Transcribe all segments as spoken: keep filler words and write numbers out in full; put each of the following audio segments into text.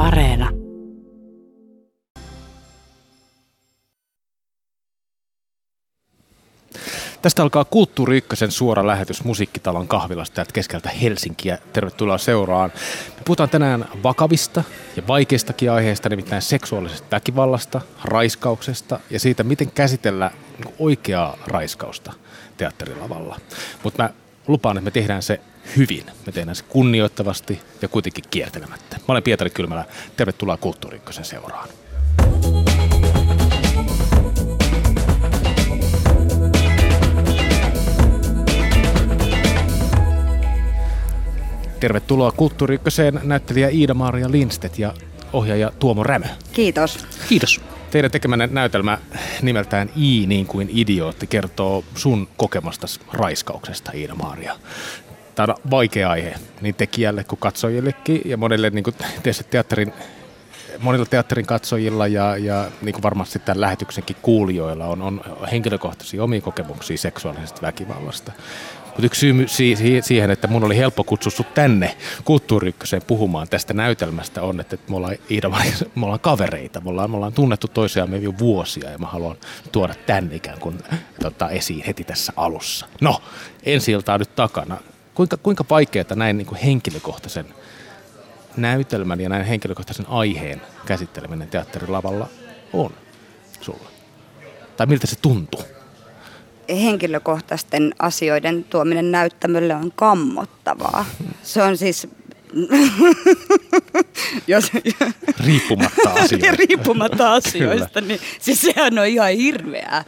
Areena. Tästä alkaa Kulttuuri Ykkösen suora lähetys Musiikkitalon kahvilasta täältä keskeltä Helsinkiä. Tervetuloa seuraan. Me puhutaan tänään vakavista ja vaikeistakin aiheista, nimittäin seksuaalisesta väkivallasta, raiskauksesta ja siitä, miten käsitellä oikeaa raiskausta teatterilavalla. Mutta mä lupaan, että me tehdään se hyvin. Me tehdään se kunnioittavasti ja kuitenkin kiertelemättä. Mä olen Pietari Kylmälä. Tervetuloa Kulttuuri Ykkösen seuraan. Tervetuloa Kulttuuri Ykköseen näyttelijä Iida-Maria Lindstedt ja ohjaaja Tuomo Rämö. Kiitos. Kiitos. Teidän tekemänne näytelmä nimeltään I niin kuin idiootti kertoo sun kokemastasi raiskauksesta, Iida-Maria. Tämä on vaikea aihe niin tekijälle kuin katsojillekin ja monille niin kuin teatterin, monilla teatterin katsojilla ja, ja niin kuin varmasti tämän lähetyksenkin kuulijoilla on, on henkilökohtaisia omia kokemuksia seksuaalisesta väkivallasta. Mutta yksi syy siihen, että mun oli helppo kutsua sut tänne Kulttuuri Ykköseen puhumaan tästä näytelmästä on, että me ollaan, Iida-Maria, me ollaan kavereita, me ollaan, me ollaan tunnettu toisiamme jo vuosia ja mä haluan tuoda tänne ikään kuin tota, esiin heti tässä alussa. No, ensi ilta on nyt takana. Kuinka, kuinka vaikeaa näin niin kuin henkilökohtaisen näytelmän ja näin henkilökohtaisen aiheen käsitteleminen teatterilavalla on sulla? Tai miltä se tuntuu? Henkilökohtaisten asioiden tuominen näyttämölle on kammottavaa. Se on siis... Jos... Riippumatta asioista. Riippumatta asioista, niin siis sehän on ihan hirveää.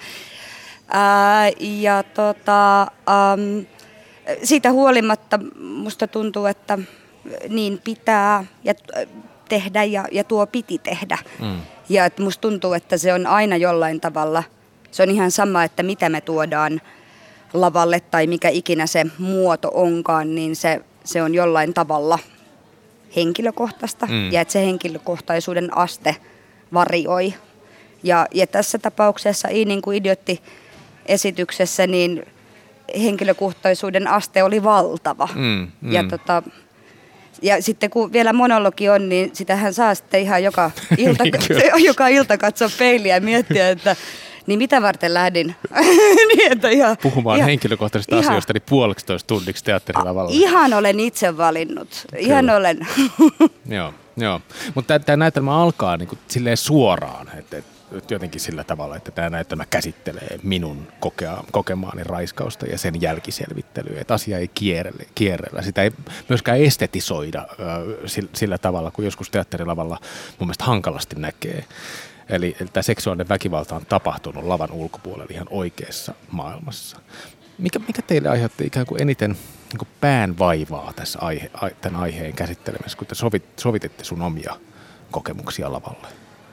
Ää, ja tota, äm, siitä huolimatta musta tuntuu, että niin pitää ja tehdä ja, ja tuo piti tehdä. Mm. Ja että musta tuntuu, että se on aina jollain tavalla... Se on ihan sama, että mitä me tuodaan lavalle tai mikä ikinä se muoto onkaan, niin se, se on jollain tavalla henkilökohtaista mm. ja että se henkilökohtaisuuden aste varioi. Ja, ja tässä tapauksessa I niin kuin idiotti-esityksessä niin henkilökohtaisuuden aste oli valtava. Mm, mm. Ja, tota, ja sitten kun vielä monologi on, niin sitähän saa sitten ihan joka ilta, joka ilta katsoa peiliä ja miettiä, että niin mitä varten lähdin? niin, että ihan, puhumaan ihan, henkilökohtaisista ihan, asioista niin puoleksitoista tunniksi teatterilavalla. Ihan olen itse valinnut. Ihan Kyllä. olen. joo, joo. Mutta tämä näytelmä alkaa niin kuin silleen suoraan, että et, et jotenkin sillä tavalla, että tämä näytelmä käsittelee minun kokea, kokemaani raiskausta ja sen jälkiselvittelyä. Että asia ei kierrellä, kierrellä. Sitä ei myöskään estetisoida äh, sillä, sillä tavalla, kun joskus teatterilavalla mun mielestä hankalasti näkee. Eli, eli tämä seksuaalinen väkivalta on tapahtunut lavan ulkopuolella ihan oikeassa maailmassa. Mikä, mikä teille aiheutti ikään kuin eniten niin kuin päänvaivaa tässä aihe, tämän aiheen käsittelemisessä, kun te sovit, sovititte sun omia kokemuksia lavalle?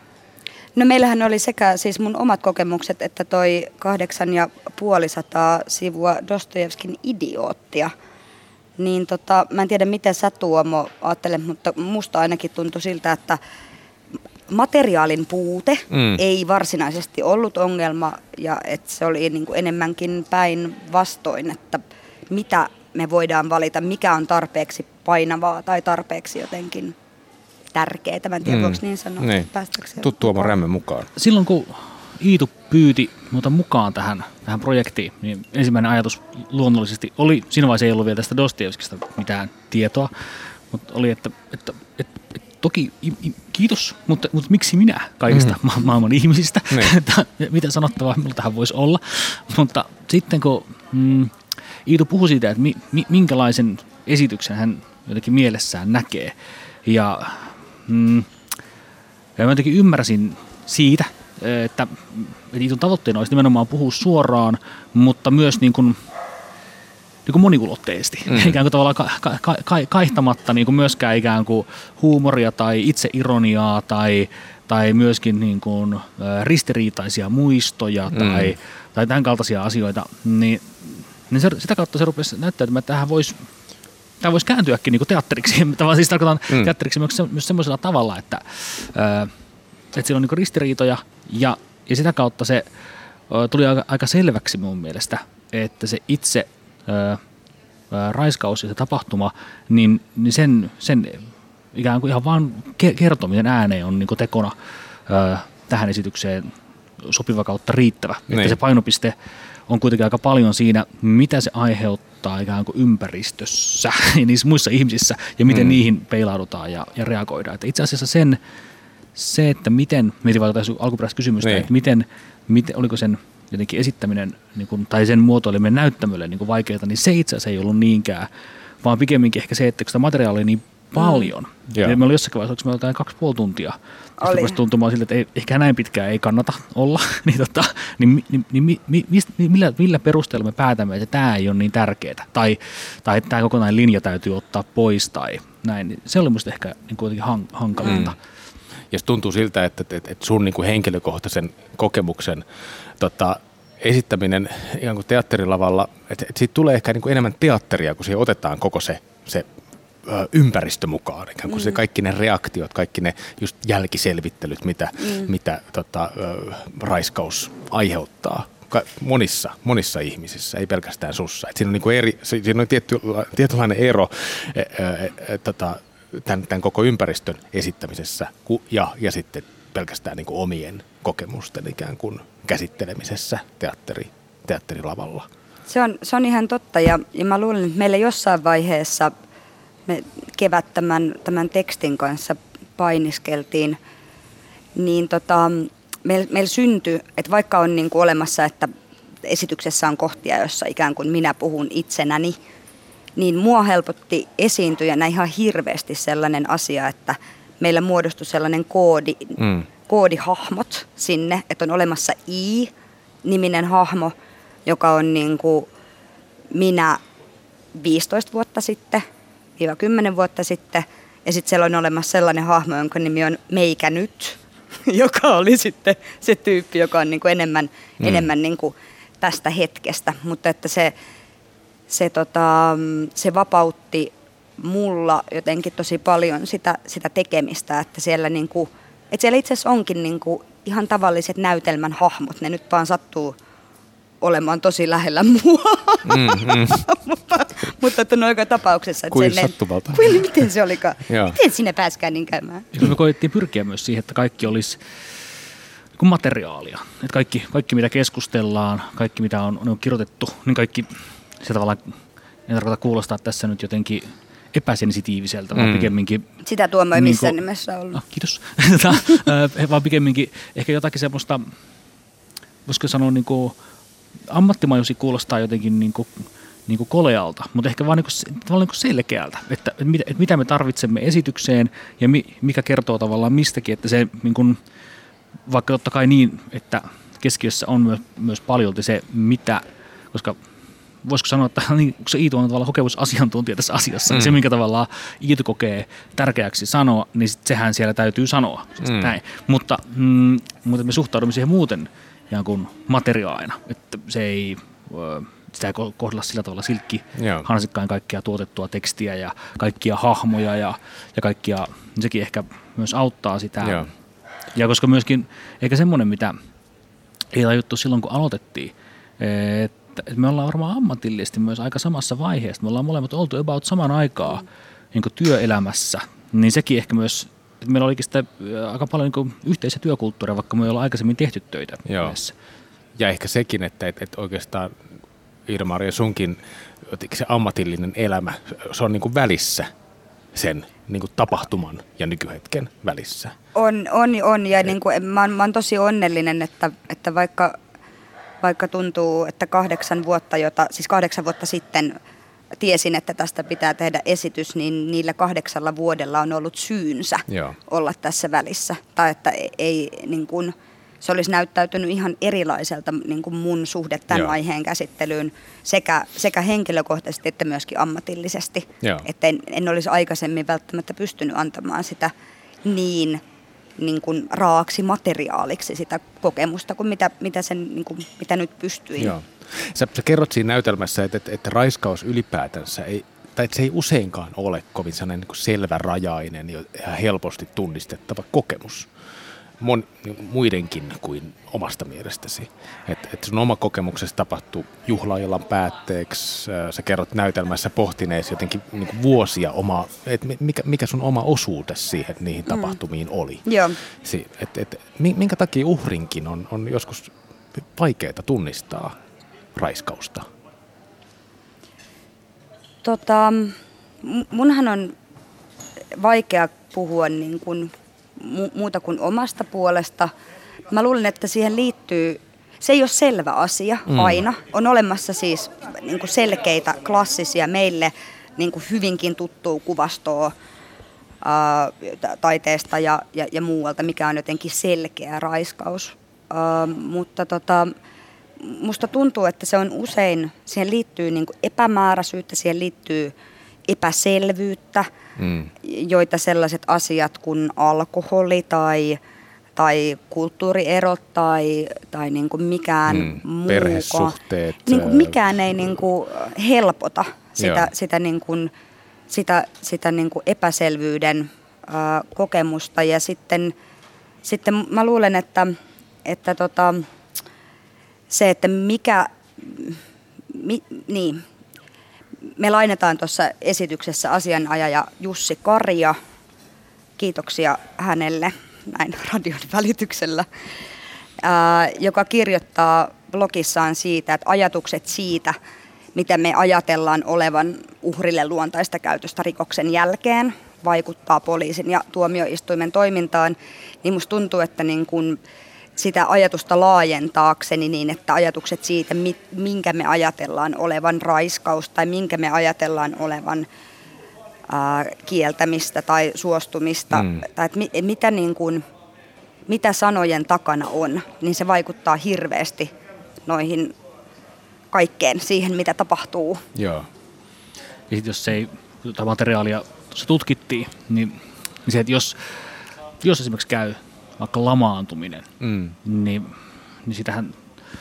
No meillähän oli sekä siis mun omat kokemukset, että toi kahdeksan ja puolisataa sivua Dostojevskin idioottia. Niin tota, mä en tiedä miten sä Tuomo ajattelet, mutta musta ainakin tuntui siltä, että materiaalin puute mm. ei varsinaisesti ollut ongelma ja että se oli niin kuin enemmänkin päinvastoin, että mitä me voidaan valita, mikä on tarpeeksi painavaa tai tarpeeksi jotenkin tärkeää. Mä en tiedä, mm. voiko niin sanoa. Niin. Tuu Tuomo Rämmö mukaan. Silloin kun Iitu pyyti muuta mukaan tähän, tähän projektiin, niin ensimmäinen ajatus luonnollisesti oli, siinä vaiheessa ei ollut vielä tästä Dostojevskista mitään tietoa, mutta oli, että, että, että, että toki kiitos, mutta, mutta miksi minä kaikista mm. ma- maailman ihmisistä? Mitä sanottavaa minulla tähän voisi olla? Mutta sitten kun mm, Iitu puhui siitä, että mi, mi, minkälaisen esityksen hän jotenkin mielessään näkee. Ja, mm, ja mä jotenkin ymmärsin siitä, että Iitun tavoitteena olisi nimenomaan puhua suoraan, mutta myös niin kuin, niin kuin moniulotteisesti, mm. ikään kuin tavallaan ka- ka- ka- kaihtamatta niin kuin myöskään ikään kuin huumoria tai itseironiaa tai, tai myöskin niin kuin ristiriitaisia muistoja mm. tai, tai tämän kaltaisia asioita, niin, niin se, sitä kautta se rupesi näyttäytymään, että tämähän voisi Tämä voisi kääntyäkin niin kuin teatteriksi, tavallaan siis tarkoitan mm. teatteriksi myös, se, myös semmoisella tavalla, että, ää, että siellä on niin kuin ristiriitoja ja, ja sitä kautta se ää, tuli aika, aika selväksi mun mielestä, että se itse ää, ää, raiskaus ja se tapahtuma, niin, niin sen, sen ikään kuin ihan vaan kertominen ääneen on niin kuin tekona ö, tähän esitykseen sopiva kautta riittävä. Niin. Että se painopiste on kuitenkin aika paljon siinä, mitä se aiheuttaa ikään kuin ympäristössä ja niissä muissa ihmisissä ja miten mm. niihin peilaudutaan ja, ja reagoidaan. Että itse asiassa sen, se, että miten, mietin vaikka alkuperäistä kysymystä, niin. että miten, miten, oliko sen jotenkin esittäminen niin kuin, tai sen muotoileminen näyttämölle niin kuin vaikeaa, niin se itse asiassa ei ollut niinkään, vaan pikemminkin ehkä se, että kun sitä materiaalia niin paljon. Mm. Ja me oli jossakin vaiheessa, oliko me jotain kaksi puoli tuntia, rupesi tuntumaan siltä, että ei, ehkä näin pitkään ei kannata olla, niin, tota, niin, niin, niin mi, mistä, millä, millä perusteella me päätämme, että tämä ei ole niin tärkeää, tai, tai että tämä kokonainen linja täytyy ottaa pois, tai näin. Se oli musta ehkä niin kuitenkin hankalinta. Mm. Ja se tuntuu siltä, että, että, että sun niin kuin henkilökohtaisen kokemuksen tota, esittäminen ihan kuin teatterilavalla, että, että siitä tulee ehkä niin kuin enemmän teatteria, kun siihen otetaan koko se, se ö, ympäristö mukaan. Ikään kuin mm. se kaikki ne reaktiot, kaikki ne just jälkiselvittelyt, mitä, mm. mitä tota, ö, raiskaus aiheuttaa. Monissa, monissa ihmisissä, ei pelkästään sussa. Et siinä on, niin kuin eri, siinä on tietty, tietynlainen ero e, e, e, tota, tämän, tämän koko ympäristön esittämisessä ja, ja sitten pelkästään niin kuin omien kokemusten ikään kuin käsittelemisessä teatteri, teatterilavalla. Se on, se on ihan totta ja, ja mä luulen, että meillä jossain vaiheessa me kevät tämän, tämän tekstin kanssa painiskeltiin, niin tota, meillä meil syntyi, että vaikka on niin kuin olemassa, että esityksessä on kohtia, jossa ikään kuin minä puhun itsenäni, niin mua helpotti esiintyjänä ihan hirveästi sellainen asia, että meillä muodostui sellainen koodi, mm. koodihahmot sinne, että on olemassa I-niminen hahmo, joka on niin kuin minä viisitoista vuotta sitten, viiva kymmenen vuotta sitten, ja sitten siellä on olemassa sellainen hahmo, jonka nimi on Meikä nyt, joka oli sitten se tyyppi, joka on niin kuin enemmän, mm. enemmän niin kuin tästä hetkestä, mutta että se Se, tota, se vapautti mulla jotenkin tosi paljon sitä, sitä tekemistä, että siellä, niinku, että siellä itse asiassa onkin niinku ihan tavalliset näytelmän hahmot, ne nyt vaan sattuu olemaan tosi lähellä mua, mm, mm. mutta, mutta että joka tapauksessa. Että kuin sattumalta. Kuin, miten se olikaan? Miten sinne pääskään niin käymään? Ja me koettiin pyrkiä myös siihen, että kaikki olisi kuin materiaalia. Että kaikki, kaikki, mitä keskustellaan, kaikki, mitä on, on kirjoitettu, niin kaikki se tavallaan, ei tarkoita kuulostaa tässä nyt jotenkin epäsensitiiviseltä, mm. vaan pikemminkin... Sitä Tuomo ei missään niin nimessä ollut. No, kiitos. Vaan pikemminkin ehkä jotakin semmoista, voisiko sanoa niin kuin, ammattimajusi kuulostaa jotenkin niin kuin, niin kuin kolealta, mutta ehkä vaan niin kuin, tavallaan niin kuin selkeältä, että, että, mitä, että mitä me tarvitsemme esitykseen ja mi, mikä kertoo tavallaan mistäkin, että se niin kuin, vaikka totta kai niin, että keskiössä on myös, myös paljolti se, mitä, koska voisiko sanoa, että niin, kun se Iitu on tavallaan kokemusasiantuntija tässä asiassa, mm. niin se minkä tavallaan Iitu kokee tärkeäksi sanoa, niin sit sehän siellä täytyy sanoa. Siis mm. näin. Mutta, mm, mutta me suhtaudumme siihen muuten ihan kuin materiaalina, että se ei, sitä ei kohdella sillä tavalla silkki Joo. hansikkain kaikkia tuotettua tekstiä ja kaikkia hahmoja ja, ja kaikkia, niin sekin ehkä myös auttaa sitä. Joo. Ja koska myöskin eikä semmoinen, mitä ei tajuttu silloin, kun aloitettiin, että me ollaan varmaan ammatillisesti myös aika samassa vaiheessa. Me ollaan molemmat oltu about saman aikaa niin kuin työelämässä. Niin sekin ehkä myös, että meillä olikin sitä aika paljon niin kuin yhteisiä työkulttuuria, vaikka me ei olla aikaisemmin tehty töitä. Yhdessä. Ja ehkä sekin, että, että, että oikeastaan Iida-Maria sunkin se ammatillinen elämä, se on niin kuin välissä sen niin kuin tapahtuman ja nykyhetken välissä. On, on, on ja niin kuin, mä, oon, mä oon tosi onnellinen, että, että vaikka... Vaikka tuntuu, että kahdeksan vuotta, jota, siis kahdeksan vuotta sitten tiesin, että tästä pitää tehdä esitys, niin niillä kahdeksalla vuodella on ollut syynsä Joo. olla tässä välissä. Tai että ei, niin kun, se olisi näyttäytynyt ihan erilaiselta niin kun mun suhde tämän Joo. aiheen käsittelyyn sekä, sekä henkilökohtaisesti että myöskin ammatillisesti. Että en, en olisi aikaisemmin välttämättä pystynyt antamaan sitä niin... Niin kuin raaksi materiaaliksi sitä kokemusta, kuin mitä, mitä, sen, niin kuin, mitä nyt pystyi. Joo. Sä, sä kerrot siinä näytelmässä, että, että, että raiskaus ylipäätänsä, ei, tai että se ei useinkaan ole kovin sellainen niin kuin selvärajainen ja helposti tunnistettava kokemus. mon, muidenkin kuin omasta mielestäsi. Että et sun oma kokemuksessa tapahtuu juhlaillan päätteeksi, sä kerrot näytelmässä pohtineesi jotenkin niin kuin vuosia omaa, että mikä, mikä sun oma osuutesi siihen niihin tapahtumiin mm. oli. Joo. Si, et, et, minkä takia uhrinkin on, on joskus vaikeaa tunnistaa raiskausta? Tota, munhan on vaikea puhua niin kuin mu- muuta kuin omasta puolesta. Mä luulen, että siihen liittyy, se ei ole selvä asia mm. aina. On olemassa siis niin kuin selkeitä, klassisia, meille niin kuin hyvinkin tuttua kuvastoa ää, taiteesta ja, ja, ja muualta, mikä on jotenkin selkeä raiskaus. Ää, mutta tota, musta tuntuu, että se on usein, siihen liittyy niin kuin epämääräisyyttä, siihen liittyy epäselvyyttä, mm. joita sellaiset asiat kuin alkoholi tai, tai kulttuurierot tai, tai niin kuin mikään mm. muu. Perhesuhteet. Niin kuin mikään ei niin kuin helpota sitä, sitä, niin kuin, sitä, sitä niin kuin epäselvyyden ää, kokemusta. Ja sitten, sitten mä luulen, että, että tota, se, että mikä, mi, niin, me lainataan tuossa esityksessä asianajaja Jussi Karja, kiitoksia hänelle näin radion välityksellä, ää, joka kirjoittaa blogissaan siitä, että ajatukset siitä, mitä me ajatellaan olevan uhrille luontaista käytöstä rikoksen jälkeen, vaikuttaa poliisin ja tuomioistuimen toimintaan, niin musta tuntuu, että niin kun sitä ajatusta laajentaakseni niin, että ajatukset siitä, minkä me ajatellaan olevan raiskaus tai minkä me ajatellaan olevan ää, kieltämistä tai suostumista, mm. tai että mit, mitä, niin kuin, mitä sanojen takana on, niin se vaikuttaa hirveästi noihin kaikkeen siihen, mitä tapahtuu. Joo. Ja sit jos se ei, tätä materiaalia tuossa tutkittiin, niin, niin se, että jos, jos esimerkiksi käy vaikka lamaantuminen, mm. niin, niin sitähän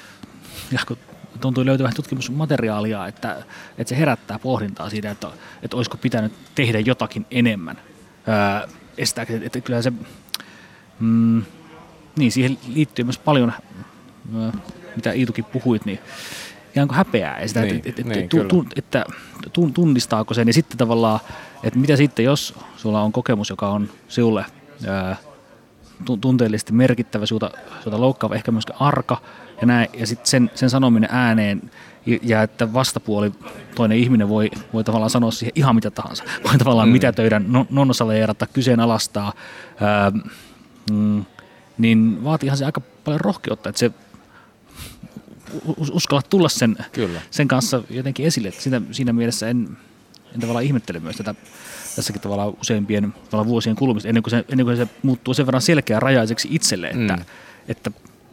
tuntuu löytyvän tutkimusmateriaalia, että, että se herättää pohdintaa siitä, että, että olisiko pitänyt tehdä jotakin enemmän. Öö, estääkö, että, että kyllä se, mm, niin siihen liittyy myös paljon, öö, mitä Iitukin puhuit, niin ihan kuin häpeää, sitä, niin, että, että, niin, tu, tu, että tunnistaako sen, ja sitten tavallaan, että mitä sitten, jos sulla on kokemus, joka on sinulle öö, tunteellisesti merkittävä, sinulta loukkaava, ehkä myöskin arka, ja, näin, ja sitten sen, sen sanominen ääneen, ja, ja että vastapuoli, toinen ihminen voi, voi tavallaan sanoa siihen ihan mitä tahansa, voi tavallaan mm. mitätöidä, no, nonnosaleerata, kyseenalaistaa, ää, mm, niin vaatiihan se aika paljon rohkeutta, että se uskalla tulla sen, sen kanssa jotenkin esille, että siinä, siinä mielessä en, en tavallaan ihmettele myös tätä tässäkin tavallaan useimpien tavallaan vuosien kulumista, ennen kuin, se, ennen kuin se muuttuu sen verran selkeä rajaiseksi itselle, että, mm. että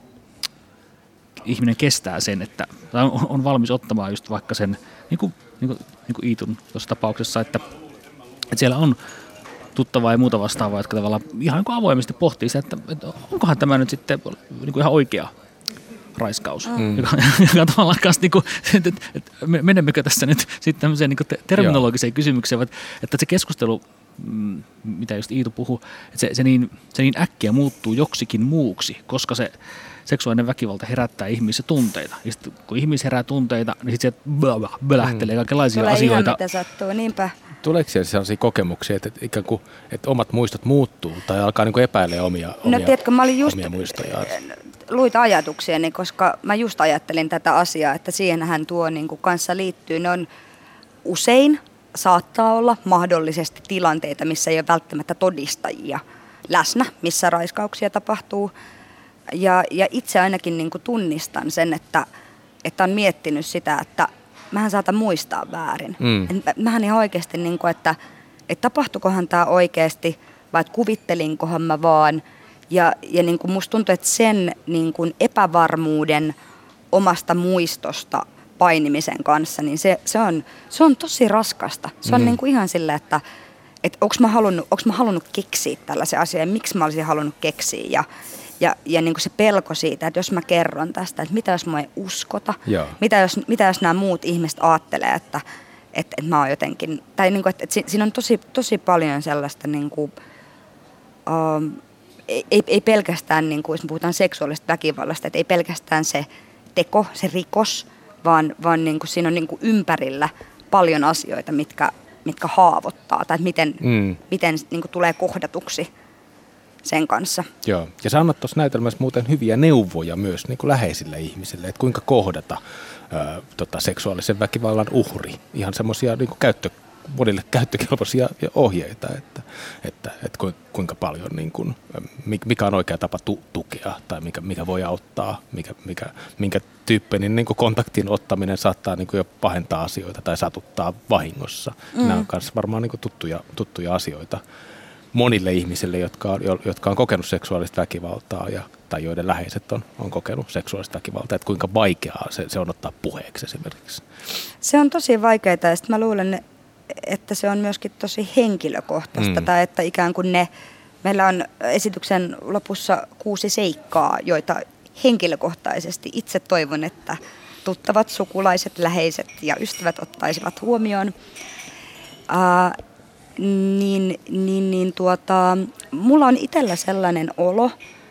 ihminen kestää sen, että on, on valmis ottamaan just vaikka sen, niin kuin, niin kuin, niin kuin Iitun tuossa tapauksessa, että, että siellä on tuttavaa ja muuta vastaavaa, jotka tavallaan ihan niin avoimesti pohtii se, että, että onkohan tämä nyt sitten niin kuin ihan oikea raiskaus, mm. joka, joka tavallaan kanssa, niin kuin, että, että menemmekö tässä nyt sitten tämmöiseen niin kuin terminologiseen Joo. kysymykseen, että, että se keskustelu, mitä just Iitu puhui, että se, se, niin, se niin äkkiä muuttuu joksikin muuksi, koska se seksuaalinen väkivalta herättää ihmisissä tunteita. Ja sitten kun ihmis herää tunteita, niin sitten se bölähtelee mm. kaikenlaisia Tulee asioita. Tulee ihan mitä sattuu, niinpä. Tuleeko siellä sellaisia kokemuksia, että, ikään kuin, että omat muistot muuttuu tai alkaa niin kuin epäilemään omia, omia, no, tiedätkö, mä olin just omia muistojaan? Luita ajatuksiani, koska mä just ajattelin tätä asiaa, että siihenhän tuo niin kuin kanssa liittyy. Ne on usein saattaa olla mahdollisesti tilanteita, missä ei ole välttämättä todistajia läsnä, missä raiskauksia tapahtuu. Ja, ja itse ainakin niin kuin tunnistan sen, että, että on miettinyt sitä, että mähän saatan muistaa väärin. Mm. Mähän ihan oikeasti, niin kuin, että, että tapahtuikohan tämä oikeasti vai että kuvittelinkohan mä vaan. Ja, ja niin kuin musta tuntuu, että sen niin kuin epävarmuuden omasta muistosta painimisen kanssa, niin se, se, on, se on tosi raskasta. Se on mm. niin kuin ihan silleen, että et onko mä halunnut, onko mä halunnut keksiä tällaisen asian ja miksi mä olisin halunnut keksiä. Ja, ja, ja niin kuin se pelko siitä, että jos mä kerron tästä, että mitä jos mä ei uskota, mitä jos, mitä jos nämä muut ihmiset ajattelee, että, että, että mä oon jotenkin, tai niin kuin, että, että siinä on tosi, tosi paljon sellaista niin kuin, um, ei, ei pelkästään, niin kuin, jos puhutaan seksuaalista väkivallasta, että ei pelkästään se teko, se rikos, vaan, vaan niin kuin siinä on niin kuin ympärillä paljon asioita, mitkä, mitkä haavoittaa, tai miten, mm. miten niin kuin tulee kohdatuksi sen kanssa. Joo, ja sä annat tuossa näytelmässä muuten hyviä neuvoja myös niin kuin läheisille ihmisille, että kuinka kohdata ää, tota, seksuaalisen väkivallan uhri. Ihan semmoisia niin kuin käyttö, monille käyttökelpoisia ohjeita, että, että, että kuinka paljon, niin kuin, mikä on oikea tapa tu- tukea tai mikä, mikä voi auttaa, mikä, mikä, minkä tyyppinen niin kuin kontaktin ottaminen saattaa niin kuin jo pahentaa asioita tai satuttaa vahingossa. Mm. Nämä on myös varmaan niin kuin tuttuja, tuttuja asioita monille ihmisille, jotka on, jotka on kokenut seksuaalista väkivaltaa ja, tai joiden läheiset on, on kokenut seksuaalista väkivaltaa, että kuinka vaikeaa se, se on ottaa puheeksi esimerkiksi. Se on tosi vaikeaa ja sitten mä luulen, että se on myöskin tosi henkilökohtaista, mm. tai että ikään kuin ne, meillä on esityksen lopussa kuusi seikkaa, joita henkilökohtaisesti itse toivon, että tuttavat, sukulaiset, läheiset ja ystävät ottaisivat huomioon. Uh, niin, niin, niin tuota, mulla on itsellä sellainen olo,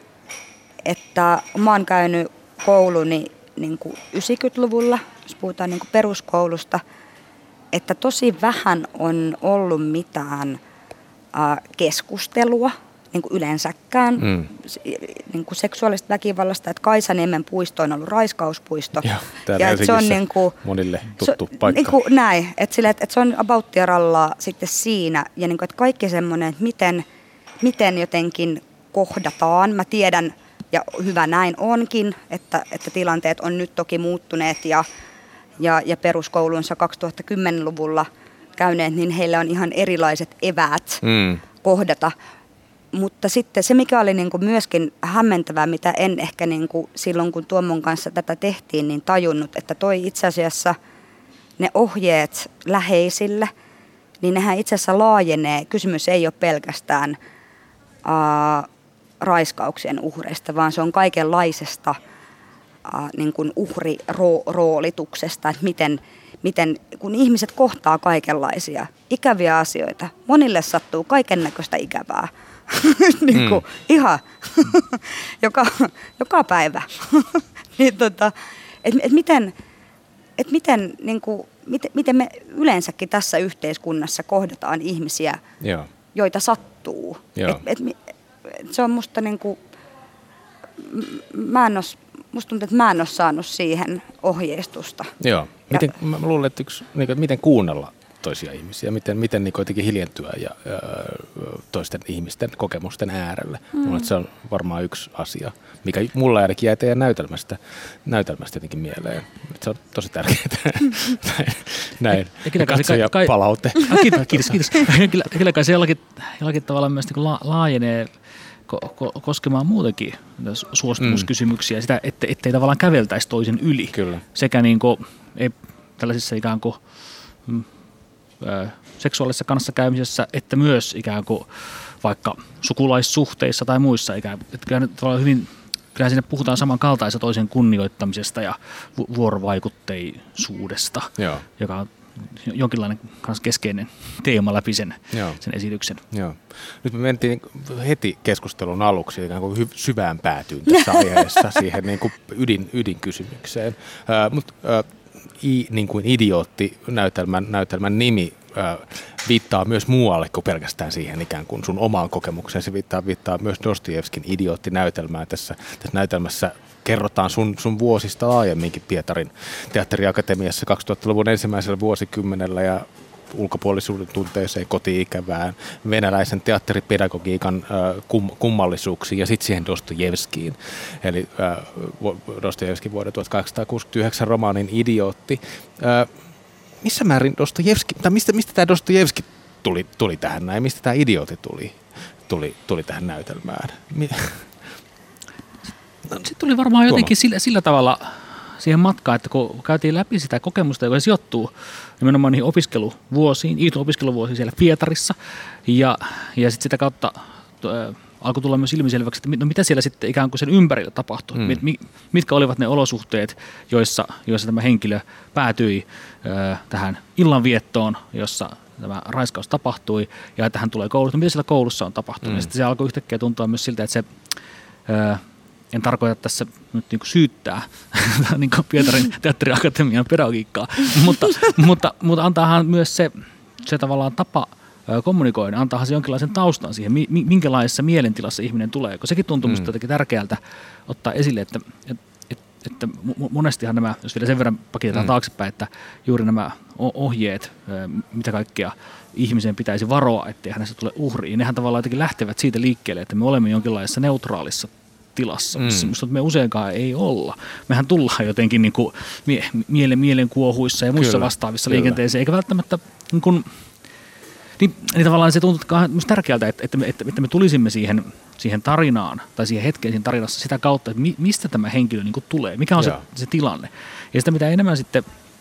että mä oon käynyt kouluni niin kuin yhdeksänkymmentäluvulla, jos puhutaan niin kuin peruskoulusta, että tosi vähän on ollut mitään äh, keskustelua niin kuin yleensäkään mm. niin kuin seksuaalista väkivallasta, että Kaisaniemen puisto on ollut raiskauspuisto. Joo, täällä ja se on niin kuin, monille tuttu se, paikka. Niin kuin näin, että, sille, että, että se on abouttia rallaa sitten siinä ja niin kuin, että kaikki semmoinen, että miten, miten jotenkin kohdataan. Mä tiedän, ja hyvä näin onkin, että, että tilanteet on nyt toki muuttuneet ja Ja, ja peruskoulunsa kaksituhattakymmenluvulla käyneet, niin heillä on ihan erilaiset eväät mm. kohdata. Mutta sitten se, mikä oli niin kuin myöskin hämmentävää, mitä en ehkä niin kuin silloin, kun Tuomon kanssa tätä tehtiin, niin tajunnut, että toi itse asiassa ne ohjeet läheisille, niin nehän itse asiassa laajenee. Kysymys ei ole pelkästään ää, raiskauksien uhreista, vaan se on kaikenlaisesta niin kuin uhriroolituksesta, että miten, miten, kun ihmiset kohtaa kaikenlaisia ikäviä asioita, monille sattuu kaikennäköistä ikävää, niin kuin, mm. ihan joka, joka päivä. niin, tota, et, et miten, et miten, niin kuin, miten, miten me yleensäkin tässä yhteiskunnassa kohdataan ihmisiä, Joo. joita sattuu. Et, et, et, se on musta niin kuin, mä en ole Musta tuntuu, että mä en ole saanut siihen ohjeistusta. Joo. Miten, mä luulen, että, yksi, niin, että miten kuunnella toisia ihmisiä, miten, miten niin jotenkin hiljentyä ja, ja toisten ihmisten kokemusten äärelle. Mm. Luulen, että se on varmaan yksi asia, mikä mulla ainakin jäi teidän näytelmästä, näytelmästä jotenkin mieleen. Se on tosi tärkeää. näin näin. Katsoja palaute. Kiitos, kiitos. kiitos. Kyllä, kyllä kai se jollakin, jollakin tavalla myös niin la, laajenee Ko- ko- koskemaan muutenkin suostumuskysymyksiä, mm. sitä, ettei, ettei tavallaan käveltäisi toisen yli. Kyllä. Sekä niin kuin, ei, tällaisissa ikään kuin mm, ö, seksuaalisessa kanssakäymisessä, että myös ikään kuin vaikka sukulaissuhteissa tai muissa. Ikään, että kyllä, hyvin, kyllä siinä puhutaan samankaltaisesta toisen kunnioittamisesta ja vu- vuorovaikutteisuudesta, Joo. joka on jonkinlainen keskeinen teema läpi sen, sen esityksen. Joo. Nyt me mentiin heti keskustelun aluksi ikään kuin syvään päätyyn tässä aiheessa siihen niin kuin ydin, ydinkysymykseen. Äh, Mutta äh, I, niin kuin idiootti näytelmän, näytelmän nimi äh, viittaa myös muualle kuin pelkästään siihen ikään kuin sun omaan kokemukseen. Se viittaa, viittaa myös Dostojevskin idioottinäytelmään. Tässä, tässä näytelmässä kerrotaan sun, sun vuosista laajemminkin Pietarin teatteriakatemiassa kaksituhattaluvun ensimmäisellä vuosikymmenellä ja ulkopuolisuuden tunteeseen, koti-ikävään, venäläisen teatteripedagogiikan äh, kum, kummallisuuksiin ja sitten siihen Dostojevskiin. Eli äh, Dostojevskin vuoden tuhatkahdeksansataakuusikymmentäyhdeksän romaanin Idiootti. Äh, missä määrin Dostojevski, tai mistä, mistä tämä Dostojevski tuli, tuli tähän näin, mistä tämä Idiootti tuli, tuli, tuli tähän näytelmään? No, se tuli varmaan jotenkin sillä, sillä tavalla siihen matkaan, että kun käytiin läpi sitä kokemusta, joka sijoittuu nimenomaan niihin opiskeluvuosiin, I T U-opiskeluvuosiin siellä Pietarissa, ja, ja sitten sitä kautta äh, alkoi tulla myös ilmiselväksi, että no mitä siellä sitten ikään kuin sen ympärillä tapahtui, mm. mit, mitkä olivat ne olosuhteet, joissa, joissa tämä henkilö päätyi äh, tähän illanviettoon, jossa tämä raiskaus tapahtui ja että hän tulee koulusta, mitä siellä koulussa on tapahtunut. Mm. Ja sitten se alkoi yhtäkkiä tuntua myös siltä, että se, ää, en tarkoita tässä nyt niin kuin syyttää niin kuin Pietarin teatteriakatemian pedagogiikkaa, mutta, mutta, mutta antaahan myös se, se tavallaan tapa kommunikoida, antaahan se jonkinlaisen taustan siihen, minkälaisessa mielentilassa ihminen tulee, kun sekin tuntuu mm. musta jotenkin tärkeältä ottaa esille, että, että, että monestihan nämä, jos vielä sen verran pakitetaan mm. taaksepäin, että juuri nämä ohjeet, mitä kaikkea ihmisen pitäisi varoa, ettei hänestä tule uhri, nehän tavallaan jotenkin lähtevät siitä liikkeelle, että me olemme jonkinlaisessa neutraalissa tilassa, missä mm. me useinkaan ei olla. Mehän tullaan jotenkin niin kuin mie- mielen, mielenkuohuissa ja muissa kyllä, vastaavissa kyllä. liikenteeseen, eikä välttämättä niin kuin, niin, niin tavallaan se tuntuu myös tärkeältä, että, että, me, että, että me tulisimme siihen, siihen tarinaan tai siihen hetkeen siinä tarinassa sitä kautta, että mi, mistä tämä henkilö niin kuin tulee, mikä on se, se tilanne. Ja sitä mitä enemmän sitten,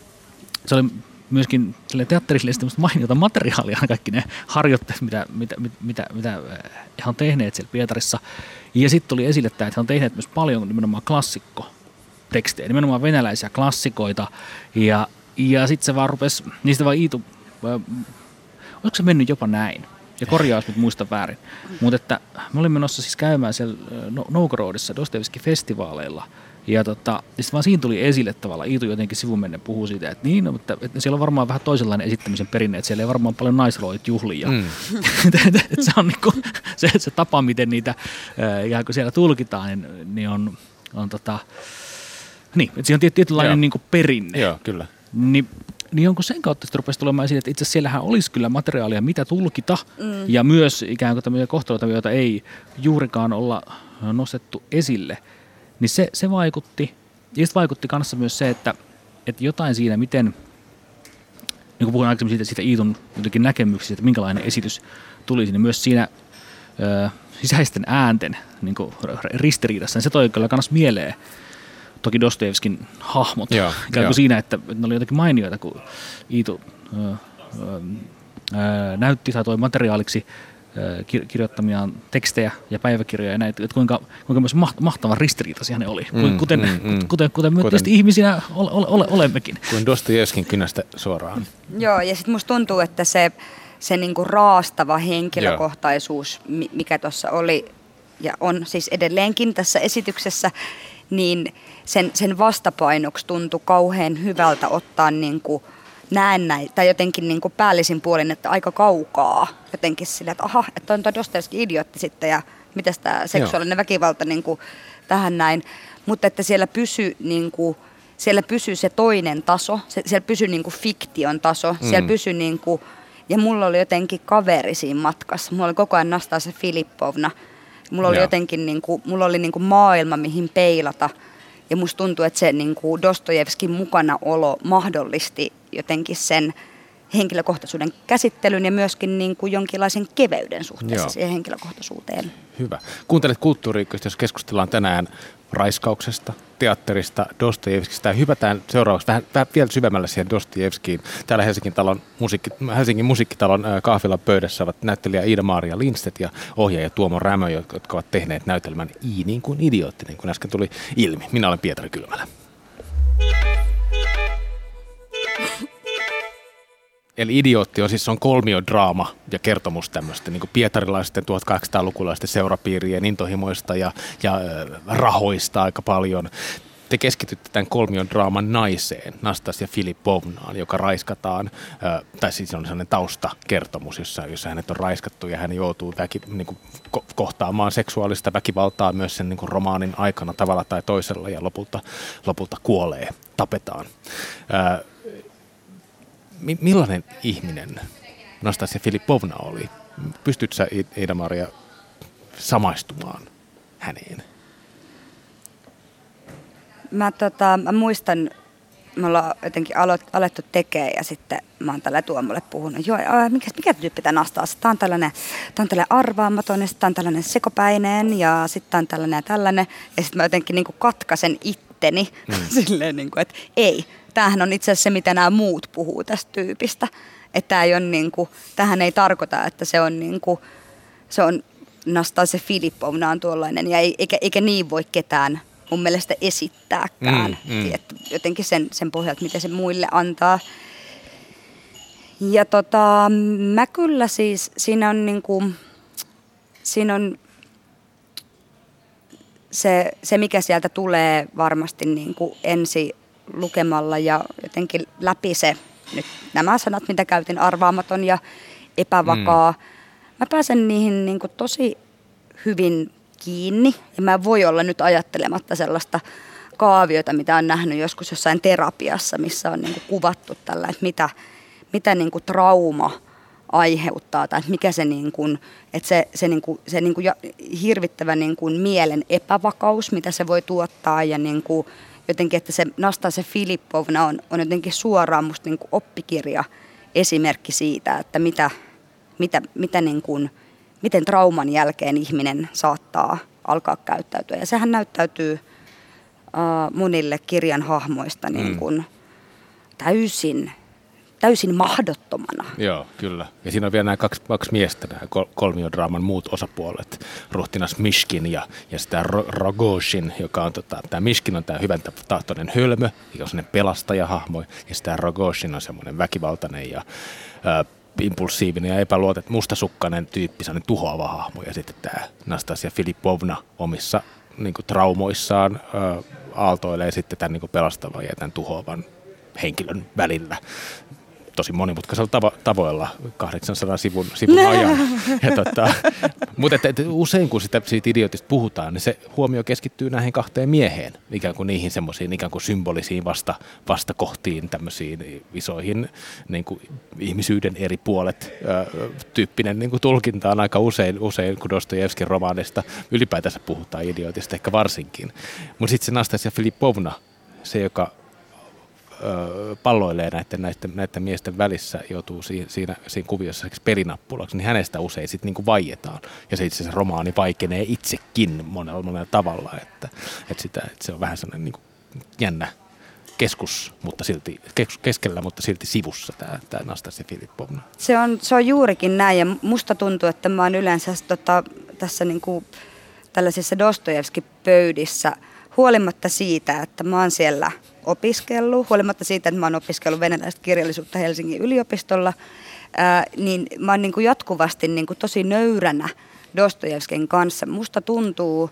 se oli myöskin teatterille sitten mainiota materiaalia, kaikki ne harjoitteet, mitä, mitä, mitä, mitä he on tehneet siellä Pietarissa. Ja sitten tuli esille tämä, että he on tehneet myös paljon nimenomaan klassikkotekstejä, nimenomaan venäläisiä klassikoita. Ja, ja sitten se vaan rupesi, niistä vaan Iitu, oliko se mennyt jopa näin? Ja korjaa, jos nyt muista väärin. Mutta että me olimme menossa siis käymään siellä Novgorodissa Dostojevski-festivaaleilla. Ja tota, sitten vaan siinä tuli esille tavallaan, Iitu jotenkin sivumennen puhuu siitä, että niin, no, mutta että siellä on varmaan vähän toisenlainen esittämisen perinne, että siellä ei varmaan paljon naisroolit juhlia. Mm. se on niinku, se, se tapa, miten niitä ja kun siellä tulkitaan, niin, niin on, on tota, niin, että siinä on tietynlainen niinku perinne. Joo, kyllä. Niin, niin onko sen kautta sitten rupesi tulemaan esille, että itse asiassa siellähän olisi kyllä materiaalia, mitä tulkita, mm. ja myös ikään kuin tämmöisiä kohtaloita, joita ei juurikaan olla nostettu esille. Niin se, se vaikutti, ja sitten vaikutti kanssa myös se, että, että jotain siinä, miten, niin kuin puhuin aikaisemmin siitä, siitä Iitun jotenkin näkemyksistä, että minkälainen esitys tulisi, niin myös siinä ö, sisäisten äänten niin kuin ristiriidassa, niin se toi kyllä kanssa mieleen toki Dostojevskin hahmot, joo, ikään kuin siinä, että, että ne oli jotenkin mainioita, kun Iitu ö, ö, ö, näytti tai toi materiaaliksi kirjoittamiaan tekstejä ja päiväkirjoja ja näitä, että kuinka, kuinka myös mahtavan ristiriitaisia ne oli, mm, kuten, mm, mm. kuten, kuten me tietysti ihmisinä ole, ole, olemmekin. Kuin Dostojevskin kynästä suoraan. Joo, ja sitten musta tuntuu, että se, se niinku raastava henkilökohtaisuus, Joo. mikä tuossa oli ja on siis edelleenkin tässä esityksessä, niin sen, sen vastapainoksi tuntui kauhean hyvältä ottaa niinku näen näin, tai jotenkin niin kuin päällisin puolin, että aika kaukaa jotenkin sillä, että aha, että on tuo Dostojevski idiootti sitten ja mitäs tämä seksuaalinen Joo. väkivalta niin kuin tähän näin, mutta että siellä pysyy niin kuin, siellä pysyy se toinen taso, se, siellä pysyy niin kuin fiktion taso, mm. siellä pysyy niin kuin, ja mulla oli jotenkin kaveri siinä matkassa, mulla oli koko ajan Nastasia Filippovna, mulla oli Joo. jotenkin niin kuin, mulla oli niin kuin maailma mihin peilata. Ja musta tuntuu, että se niin kuin Dostojevskin mukanaolo mahdollisti jotenkin sen henkilökohtaisuuden käsittelyn ja myöskin niin kuin jonkinlaisen keveyden suhteessa Joo. siihen henkilökohtaisuuteen. Hyvä. Kuuntelet Kulttuuriykköstä, jos keskustellaan tänään raiskauksesta, teatterista, Dostojevskista. Ja hypätään seuraavaksi vähän, vähän vielä syvemmälle siihen Dostojevskiin. Täällä Helsingin, talon, musiikki, Helsingin musiikkitalon kahvilan pöydässä ovat näyttelijä Iida-Maria Lindstedt ja ohjaaja Tuomo Rämö, jotka ovat tehneet näytelmän I niin kuin idiootti, niin kuin äsken tuli ilmi. Minä olen Pietari Kylmälä. Eli Idiootti on siis on kolmiodraama ja kertomus tämmöistä niin kuin pietarilaisten tuhatkahdeksansataalukulaisten seurapiirien intohimoista ja, ja rahoista aika paljon. Te keskitytte tämän kolmiodraaman naiseen, Nastasia Filippovnaan, joka raiskataan, tai siis on sellainen taustakertomus, jossa, jossa hänet on raiskattu ja hän joutuu väki, niin kuin, ko- kohtaamaan seksuaalista väkivaltaa myös sen niin kuin romaanin aikana tavalla tai toisella ja lopulta, lopulta kuolee, tapetaan. Millainen ihminen Nastasia Filippovna oli? Pystytkö sä, Iida-Maria, samaistumaan häneen? Mä, tota, mä muistan, me ollaan jotenkin alo, alettu tekemään ja sitten mä oon tällä Tuomolle puhunut. Joo, ää, mikä, mikä tyyppi tämä Nastasia? Tää on tällainen, tää on tällainen arvaamaton ja sitten tää on tällainen sekopäinen ja sitten tää on tällainen ja tällainen. Ja sitten mä jotenkin niin kuin katkaisen itteni mm. silleen, niin kuin, että ei. Tämähän on itse asiassa se, mitä nämä muut puhuu tästä tyypistä. Että ei ole niin kuin, tämähän ei tarkoita, että se on, niin kuin, se on Nastasia Filippovna on tuollainen. Ja eikä, eikä niin voi ketään mun mielestä esittääkään. Mm, mm. Jotenkin sen, sen pohjalta, mitä se muille antaa. Ja tota, mä kyllä siis, siinä on niinku, siinä on se, se mikä sieltä tulee varmasti niinku ensi lukemalla ja jotenkin läpi se, nyt nämä sanat mitä käytin, arvaamaton ja epävakaa. Mm. Mä pääsen niihin niinku tosi hyvin kiinni ja mä en voi olla nyt ajattelematta sellaista kaaviota, mitä on nähnyt joskus jossain terapiassa, missä on niinku kuvattu tällä, että mitä, mitä niinku trauma aiheuttaa tai mikä se, niinku, että se, se, niinku, se niinku hirvittävä niinku mielen epävakaus, mitä se voi tuottaa ja niinku, jotenkin, että se Nastasia Filipovna on, on jotenkin suoraan musta niinku oppikirja esimerkki siitä, että mitä, mitä, mitä niinku, miten trauman jälkeen ihminen saattaa alkaa käyttäytyä. Ja sehän näyttäytyy uh, monille kirjan hahmoista niin kuin mm. täysin, täysin mahdottomana. Joo, kyllä. Ja siinä on vielä nämä kaksi, kaksi miestä, nämä kolmiodraaman muut osapuolet, ruhtinas Mishkin ja, ja sitä Rogozhin, joka on, tota, tämä Mishkin on tämä hyvän tahtoinen hölmö, joka on sellainen pelastajahahmo, ja sitä Rogozhin on semmoinen väkivaltainen ja ää, impulsiivinen ja epäluotet, mustasukkainen tyyppi, sellainen tuhoava hahmo, ja sitten tämä Nastasia Filipovna omissa niin kuin traumoissaan ää, aaltoilee sitten tämän niin kuin pelastavan ja tämän tuhoavan henkilön välillä. Tosi monimutkaisella tavo- tavoilla kahdeksansadan sivun, sivun ajan. Tota, mutta et, et, usein kun sitä, siitä idiotista puhutaan, niin se huomio keskittyy näihin kahteen mieheen, ikään kuin niihin semmoisiin ikään kuin symbolisiin vasta, vastakohtiin, tämmöisiin isoihin niin kuin ihmisyyden eri puolet ää, tyyppinen niin kuin tulkinta on aika usein, usein kun Dostojevskin romaanista ylipäätänsä puhutaan idiotista, ehkä varsinkin. Mutta sitten se Nastasia Filipovna, se joka palloilee näiden, näiden, näiden miesten välissä, joutuu siinä, siinä, siinä kuviossa pelinappulaksi, niin hänestä usein sitten niin kuin vaietaan. Ja se itse asiassa romaani vaikenee itsekin monella, monella tavalla, että, että, sitä, että se on vähän sellainen niin kuin jännä keskus, mutta silti, keskellä, mutta silti sivussa tämä, tämä Nastasia Filipovna. Se on, se on juurikin näin, ja musta tuntuu, että mä oon yleensä tota, tässä niin kuin tällaisissa Dostojevski-pöydissä huolimatta siitä, että mä oon siellä opiskellut, huolimatta siitä, että mä oon opiskellut venäläistä kirjallisuutta Helsingin yliopistolla, ää, niin mä oon niin kuin jatkuvasti niin kuin tosi nöyränä Dostojevskin kanssa. Musta tuntuu,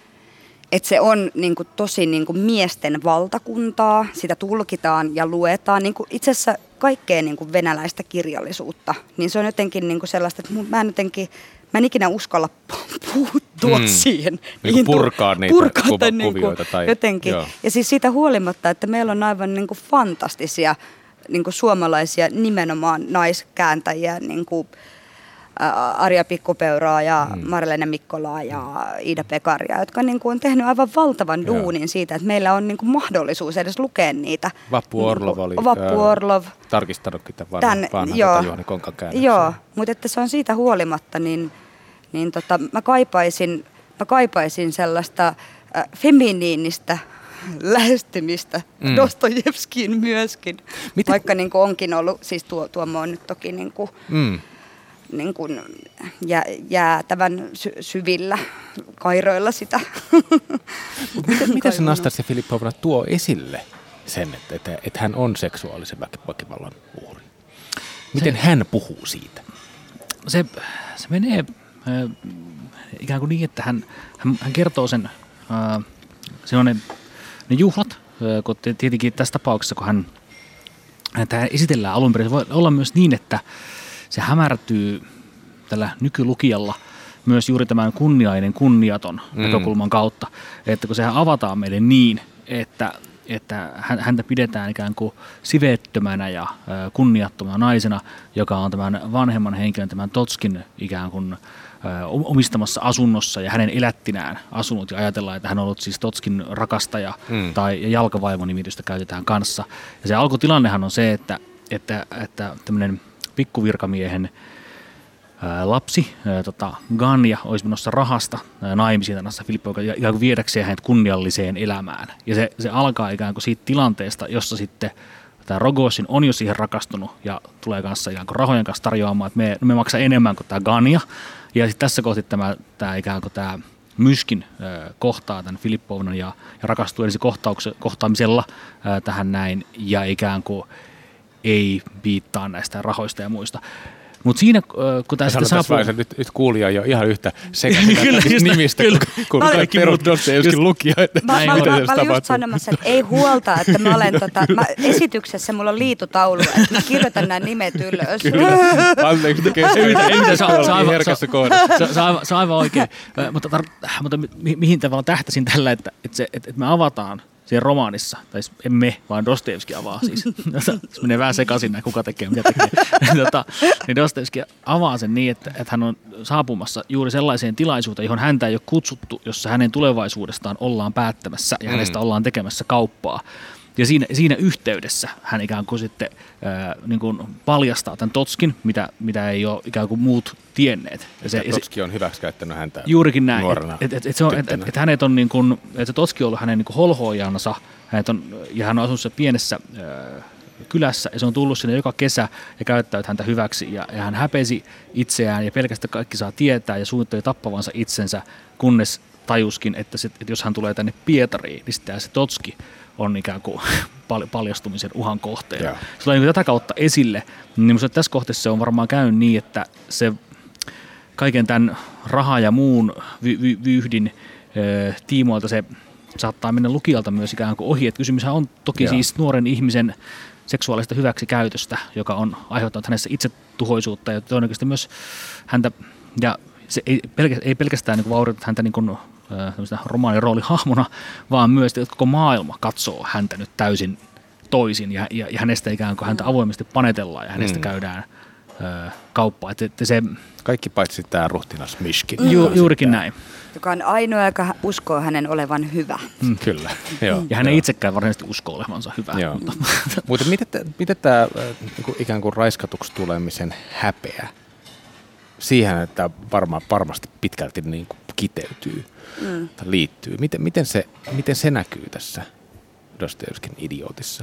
että se on niin kuin tosi niin kuin miesten valtakuntaa, sitä tulkitaan ja luetaan. Niin kuin itse asiassa kaikkea niin kuin venäläistä kirjallisuutta, niin se on jotenkin niin kuin sellaista, että mä en jotenkin, mä en ikinä uskalla puuttua mm. siihen. Niin purkaa niitä purkaa kuva, niin kuvioita. Tai, jotenkin. Joo. Ja siis siitä huolimatta, että meillä on aivan niin kuin fantastisia niin kuin suomalaisia nimenomaan naiskääntäjiä, niin kuin Arja Pikkupeuraa ja mm. Marlene Mikkolaa ja Iida Pekaria, jotka niin kuin on tehnyt aivan valtavan duunin Joo. siitä, että meillä on niin kuin mahdollisuus edes lukea niitä. Vappu Orlov oli Vappu Orlov. tarkistanutkin tämän vanhan, vanhan tota Juhani Konkan käännöksen. Joo, mutta että se on siitä huolimatta, niin, niin tota, mä, kaipaisin, mä kaipaisin sellaista äh, feminiinistä lähestymistä mm. Dostojevskiin myöskin, Miten? vaikka niin kuin onkin ollut, siis tuo, Tuomo on nyt toki niin kuin, mm. niin kuin jää, jäätävän sy- syvillä kairoilla sitä. Miten, miten se Nastasia Filipovna tuo esille sen, että, että, että hän on seksuaalisen väkivallan uhri? Miten se, hän puhuu siitä? Se, se menee äh, ikään kuin niin, että hän, hän, hän kertoo sen, äh, se on ne, ne juhlat, äh, kun tietenkin tässä tapauksessa, kun hän, hän esitellään alun perin, se voi olla myös niin, että se hämärtyy tällä nykylukijalla myös juuri tämän kunniainen kunniaton mm. näkökulman kautta, että kun sehän avataan meille niin, että, että häntä pidetään ikään kuin siveettömänä ja kunniattomana naisena, joka on tämän vanhemman henkilön, tämän Totskin ikään kuin omistamassa asunnossa ja hänen elättinään asunut ja ajatellaan, että hän on ollut siis Totskin rakastaja mm. tai jalkavaimo-nimitystä käytetään kanssa. Ja se alkutilannehan on se, että, että, että tämmöinen pikkuvirkamiehen ää, lapsi, ää, tota, Gania, olisi menossa rahasta ää, naimisiin tänässä Filippovna ikään kuin viedäkseen hänet kunnialliseen elämään. Ja se, se alkaa ikään kuin siitä tilanteesta, jossa sitten tämä Rogozhin on jo siihen rakastunut ja tulee kanssa ikään kuin rahojen kanssa tarjoamaan, että me, me maksaa enemmän kuin tämä Gania. Ja sitten tässä kohti tämä, tämä ikään kuin tämä Mishkin ää, kohtaa tämän Filippovnan ja, ja rakastuu ensin kohtaamisella ää, tähän näin ja ikään kuin ei piittaa näistä rahoista ja muista. Mutta siinä, kun tämä sitten saapuu... Tässä nyt, nyt kuulija jo ihan yhtä sekaisin nimistä, kyllä, kun kaikki perus Dostojevskin lukija. Mä, mä, mä, mä olin just sanomassa, että ei huolta, että mä olen tota, mä, esityksessä mulla on liitutaulu, että mä kirjoitan nämä nimet ylös. Kyllä, anteeksi, te keskustelu. Se on aivan oikein, mutta, tar- mutta mi- mihin tavallaan tähtäsin tällä, että, että, se, että, että me avataan siinä romaanissa, tai emme, vaan Dostojevski avaa siis. Se menee vähän sekaisin näin, kuka tekee, mitä tekee. tota, niin Dostojevski avaa sen niin, että, että hän on saapumassa juuri sellaiseen tilaisuuteen, johon häntä ei ole kutsuttu, jossa hänen tulevaisuudestaan ollaan päättämässä ja hänestä ollaan tekemässä kauppaa. Ja siinä, siinä yhteydessä hän ikään kuin sitten ää, niin kuin paljastaa tämän Totskin, mitä, mitä ei ole ikään kuin muut tienneet. Ja se, ja Totski on hyväksikäyttänyt häntä juurikin näin, nuorena et, et, et se on, et, et, et hänet on niin kuin, että se Totski on ollut hänen niin kuin holhoajansa, hänet on, ja hän on asunut pienessä ää, kylässä, ja se on tullut sinne joka kesä ja käyttänyt häntä hyväksi, ja, ja hän häpesi itseään, ja pelkästään kaikki saa tietää, ja suunnitteli tappavansa itsensä, kunnes tajuskin, että, se, että jos hän tulee tänne Pietariin, niin sitten se Totski on ikään kuin paljastumisen uhan kohteena. Se tulee niin tätä kautta esille. Niin minusta tässä kohteessa se on varmaan käynyt niin, että se kaiken tämän raha ja muun vy- vy- vyyhdin ö, tiimoilta se saattaa mennä lukijalta myös ikään kuin ohi. Että kysymyshän on toki Joo. siis nuoren ihmisen seksuaalista hyväksikäytöstä, joka on aiheuttanut hänessä itsetuhoisuutta ja todennäköisesti myös häntä, ja se ei, pelkä, ei pelkästään niin vaurioita häntä niin kuin, äh, romaaniroolihahmona, vaan myös, että koko maailma katsoo häntä nyt täysin toisin ja, ja, ja hänestä ikään kuin häntä avoimesti panetellaan ja hänestä mm. käydään äh, kauppaa. Että, että se, kaikki paitsi tämä ruhtinas Mishkin. Mm. Ju, juurikin näin. Joka on ainoa, joka uskoo hänen olevan hyvä. Mm. Kyllä. Joo, ja hän ei itsekään varsinaisesti usko olevansa hyvä. Mutta, mutta miten, miten tämä ikään kuin raiskatuksi tulemisen häpeä siihen, että varma, varmasti pitkälti niin kuin kiteytyy mm. tai liittyy. Miten, miten, se, miten se näkyy tässä Dostojevskin Idiotissa?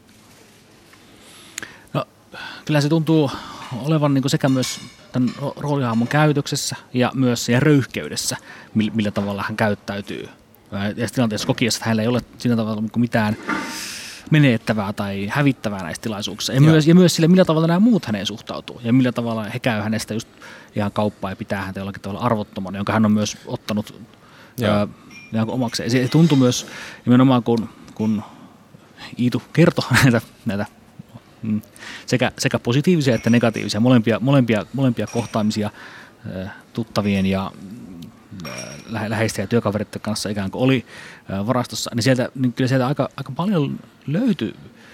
No, kyllä se tuntuu olevan niin kuin sekä myös tämän roolihahmon käytöksessä ja myös siinä röyhkeydessä, millä tavalla hän käyttäytyy. Ja tilanteessa kokiessa, että hänellä ei ole siinä tavalla mitään menettävää tai hävittävää näissä tilaisuuksissa. Ja myös, ja myös sille, millä tavalla nämä muut häneen suhtautuu. Ja millä tavalla he käy hänestä just ihan kauppaa ja pitää häntä jollakin tavalla arvottomana, jonka hän on myös ottanut ää, omakseen. Se tuntui myös nimenomaan, kun, kun Iitu kertoi näitä, näitä mm, sekä, sekä positiivisia että negatiivisia, molempia, molempia, molempia kohtaamisia ää, tuttavien ja läheisten ja työkavereiden kanssa ikään kuin oli varastossa, niin sieltä, niin kyllä sieltä aika, aika paljon löytyi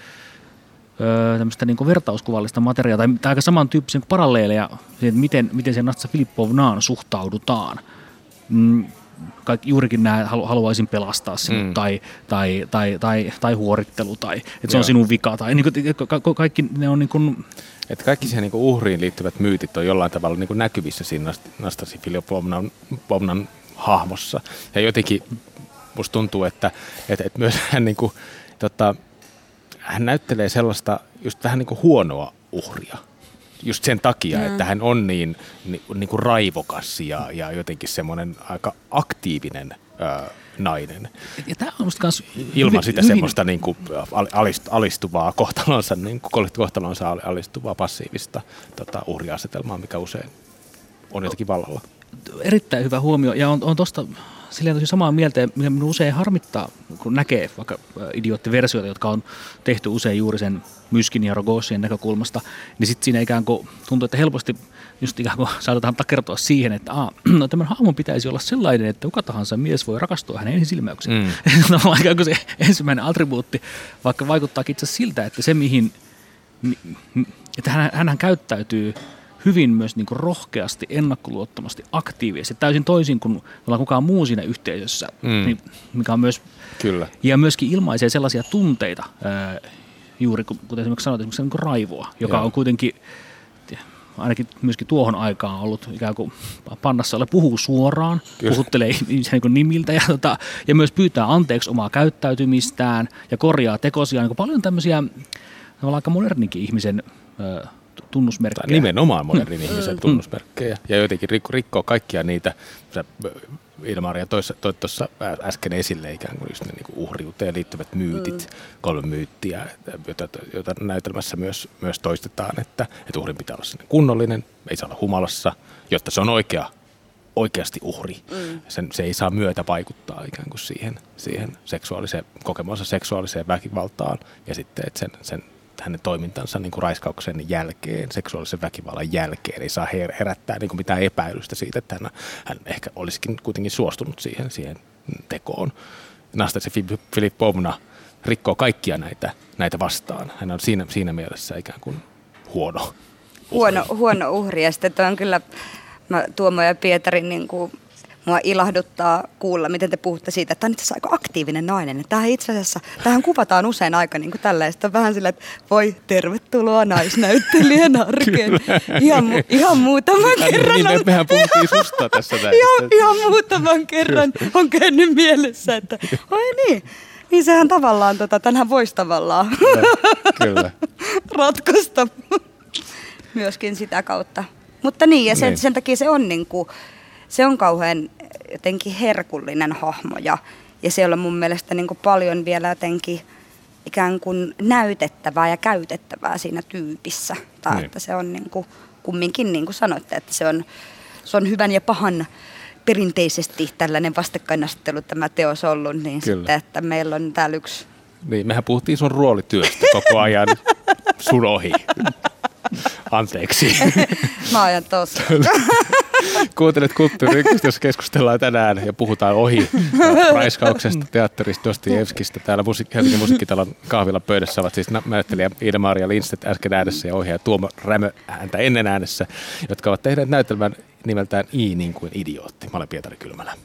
öö, tämmöistä niin kuin vertauskuvallista materiaalia tai, tai aika samantyyppisiä paralleeleja siitä, miten, miten siihen Natsa Filippovnaan suhtaudutaan. Mm, kaikki, juurikin nämä halu, haluaisin pelastaa sinut mm. tai, tai, tai, tai, tai huorittelu tai että se on sinun vika tai niin kuin, ka, ka, kaikki ne on niin kuin, että kaikki siihen niin uhriin liittyvät myytit on jollain tavalla niin kuin näkyvissä siinä Nastasi Filippovnan hahmossa. Ja jotenkin musta tuntuu, että, että, että myös hän, niin kuin, tota, hän näyttelee sellaista just vähän niin kuin huonoa uhria. Just sen takia, mm. että hän on niin, niin, niin kuin raivokas ja, ja jotenkin semmoinen aika aktiivinen ää, nainen. Ja tämä on musta kans ilman hyvin, sitä hyvin semmoista niin kuin alistuvaa kohtalonsa, niin kuin kohtalonsa alistuvaa passiivista tota, uhriasetelmaa, mikä usein on jotenkin vallalla. Erittäin hyvä huomio, ja on, on tuosta silleen tosi samaa mieltä, ja mikä minun usein harmittaa, kun näkee vaikka idioottiversioita, jotka on tehty usein juuri sen Myskin ja Rogozinin näkökulmasta, niin sitten siinä ikään kuin tuntuu, että helposti just ikään kuin saatetaan takertua siihen, että aa, no, tämän hahmon pitäisi olla sellainen, että kuka tahansa mies voi rakastua hänen ensisilmäykseen. Mm. No, ikään kuin se ensimmäinen attribuutti, vaikka vaikuttaakin itse siltä, että se mihin, että hän, hänhän käyttäytyy hyvin myös niin kuin rohkeasti, ennakkoluottomasti, aktiivisesti, täysin toisin kuin ollaan kukaan muu siinä yhteisössä, mm. niin, mikä on myös, Kyllä. ja myöskin ilmaisee sellaisia tunteita, ää, juuri kuten esimerkiksi sanoit, esimerkiksi niin kuin raivoa, joka Joo. on kuitenkin, ainakin myöskin tuohon aikaan ollut ikään kuin pannassa ole puhuu suoraan, Kyllä. puhuttelee ihmisiä niin kuin nimiltä ja, tota, ja myös pyytää anteeksi omaa käyttäytymistään ja korjaa tekosia, niin kuin paljon tämmöisiä aika moderninkin ihmisen ää, tunnusmerkkejä. Nimenomaan modernin mm. ihmisen tunnusmerkkejä. Ja jotenkin rikkoo kaikkia niitä, Iida-Maria toi tuossa äsken esille ikään kuin just ne niin kuin uhriuteen liittyvät myytit, mm. kolme myyttiä, joita, joita näytelmässä myös, myös toistetaan, että, että uhrin pitää olla kunnollinen, ei saa olla humalassa, jotta se on oikea, oikeasti uhri. Mm. Sen, se ei saa myötä vaikuttaa ikään kuin siihen, siihen seksuaaliseen, kokemansa seksuaaliseen väkivaltaan ja sitten, että sen, sen hänen toimintansa niin kuin raiskauksen jälkeen, seksuaalisen väkivallan jälkeen ei saa herättää niin kuin mitään epäilystä siitä, että hän, hän ehkä olisikin kuitenkin suostunut siihen, siihen tekoon. Nastasia Filipovna rikkoo kaikkia näitä, näitä vastaan. Hän on siinä, siinä mielessä ikään kuin huono. Huono, huono uhri. Ja sitten on kyllä, mä, Tuomo ja Pietari, niin kuin, mua ilahduttaa kuulla, miten te puhutte siitä, että tämä on itse asiassa aika aktiivinen nainen. Tähän itse asiassa, tähän kuvataan usein aika niin kuin tällaista, on vähän sillä, että voi, tervetuloa naisnäyttelijän arkeen. Ihan, mu- ihan muutaman Hän, kerran. Niin, on, mehän puhuttiin susta tässä näin. Ihan, ihan muutaman kerran on käynyt mielessä, että oi niin, niin sehän tavallaan, tota, tänhän voisi tavallaan Kyllä. ratkaista myöskin sitä kautta. Mutta niin, ja sen, niin. sen takia se on niin kuin, se on kauhean jotenkin herkullinen hahmo ja, ja siellä on mun mielestä niin kuin paljon vielä jotenkin ikään kuin näytettävää ja käytettävää siinä tyypissä. Tai niin. että se on niin kuin, kumminkin niin kuin sanoitte, että se on, se on hyvän ja pahan perinteisesti tällainen vastakkainasettelu tämä teos ollut, niin Kyllä. sitten, että meillä on täällä yksi... Niin, mehän puhuttiin sun roolityöstä koko ajan sun ohi. Anteeksi. Mä ajan tossa. Kuuntelet Kulttuuri Ykköstä, jossa keskustellaan tänään ja puhutaan ohi raiskauksesta, teatterista, Dostojevskista. Täällä musiik- Helsingin musiikkitalon kahvilan pöydässä ovat siis näyttelijä Iida-Maria Lindstedt äsken äänessä ja ohjaaja Tuomo Rämö häntä ennen äänessä, jotka ovat tehneet näytelmän nimeltään I niin kuin idiootti. Mä olen Pietari Kylmälä.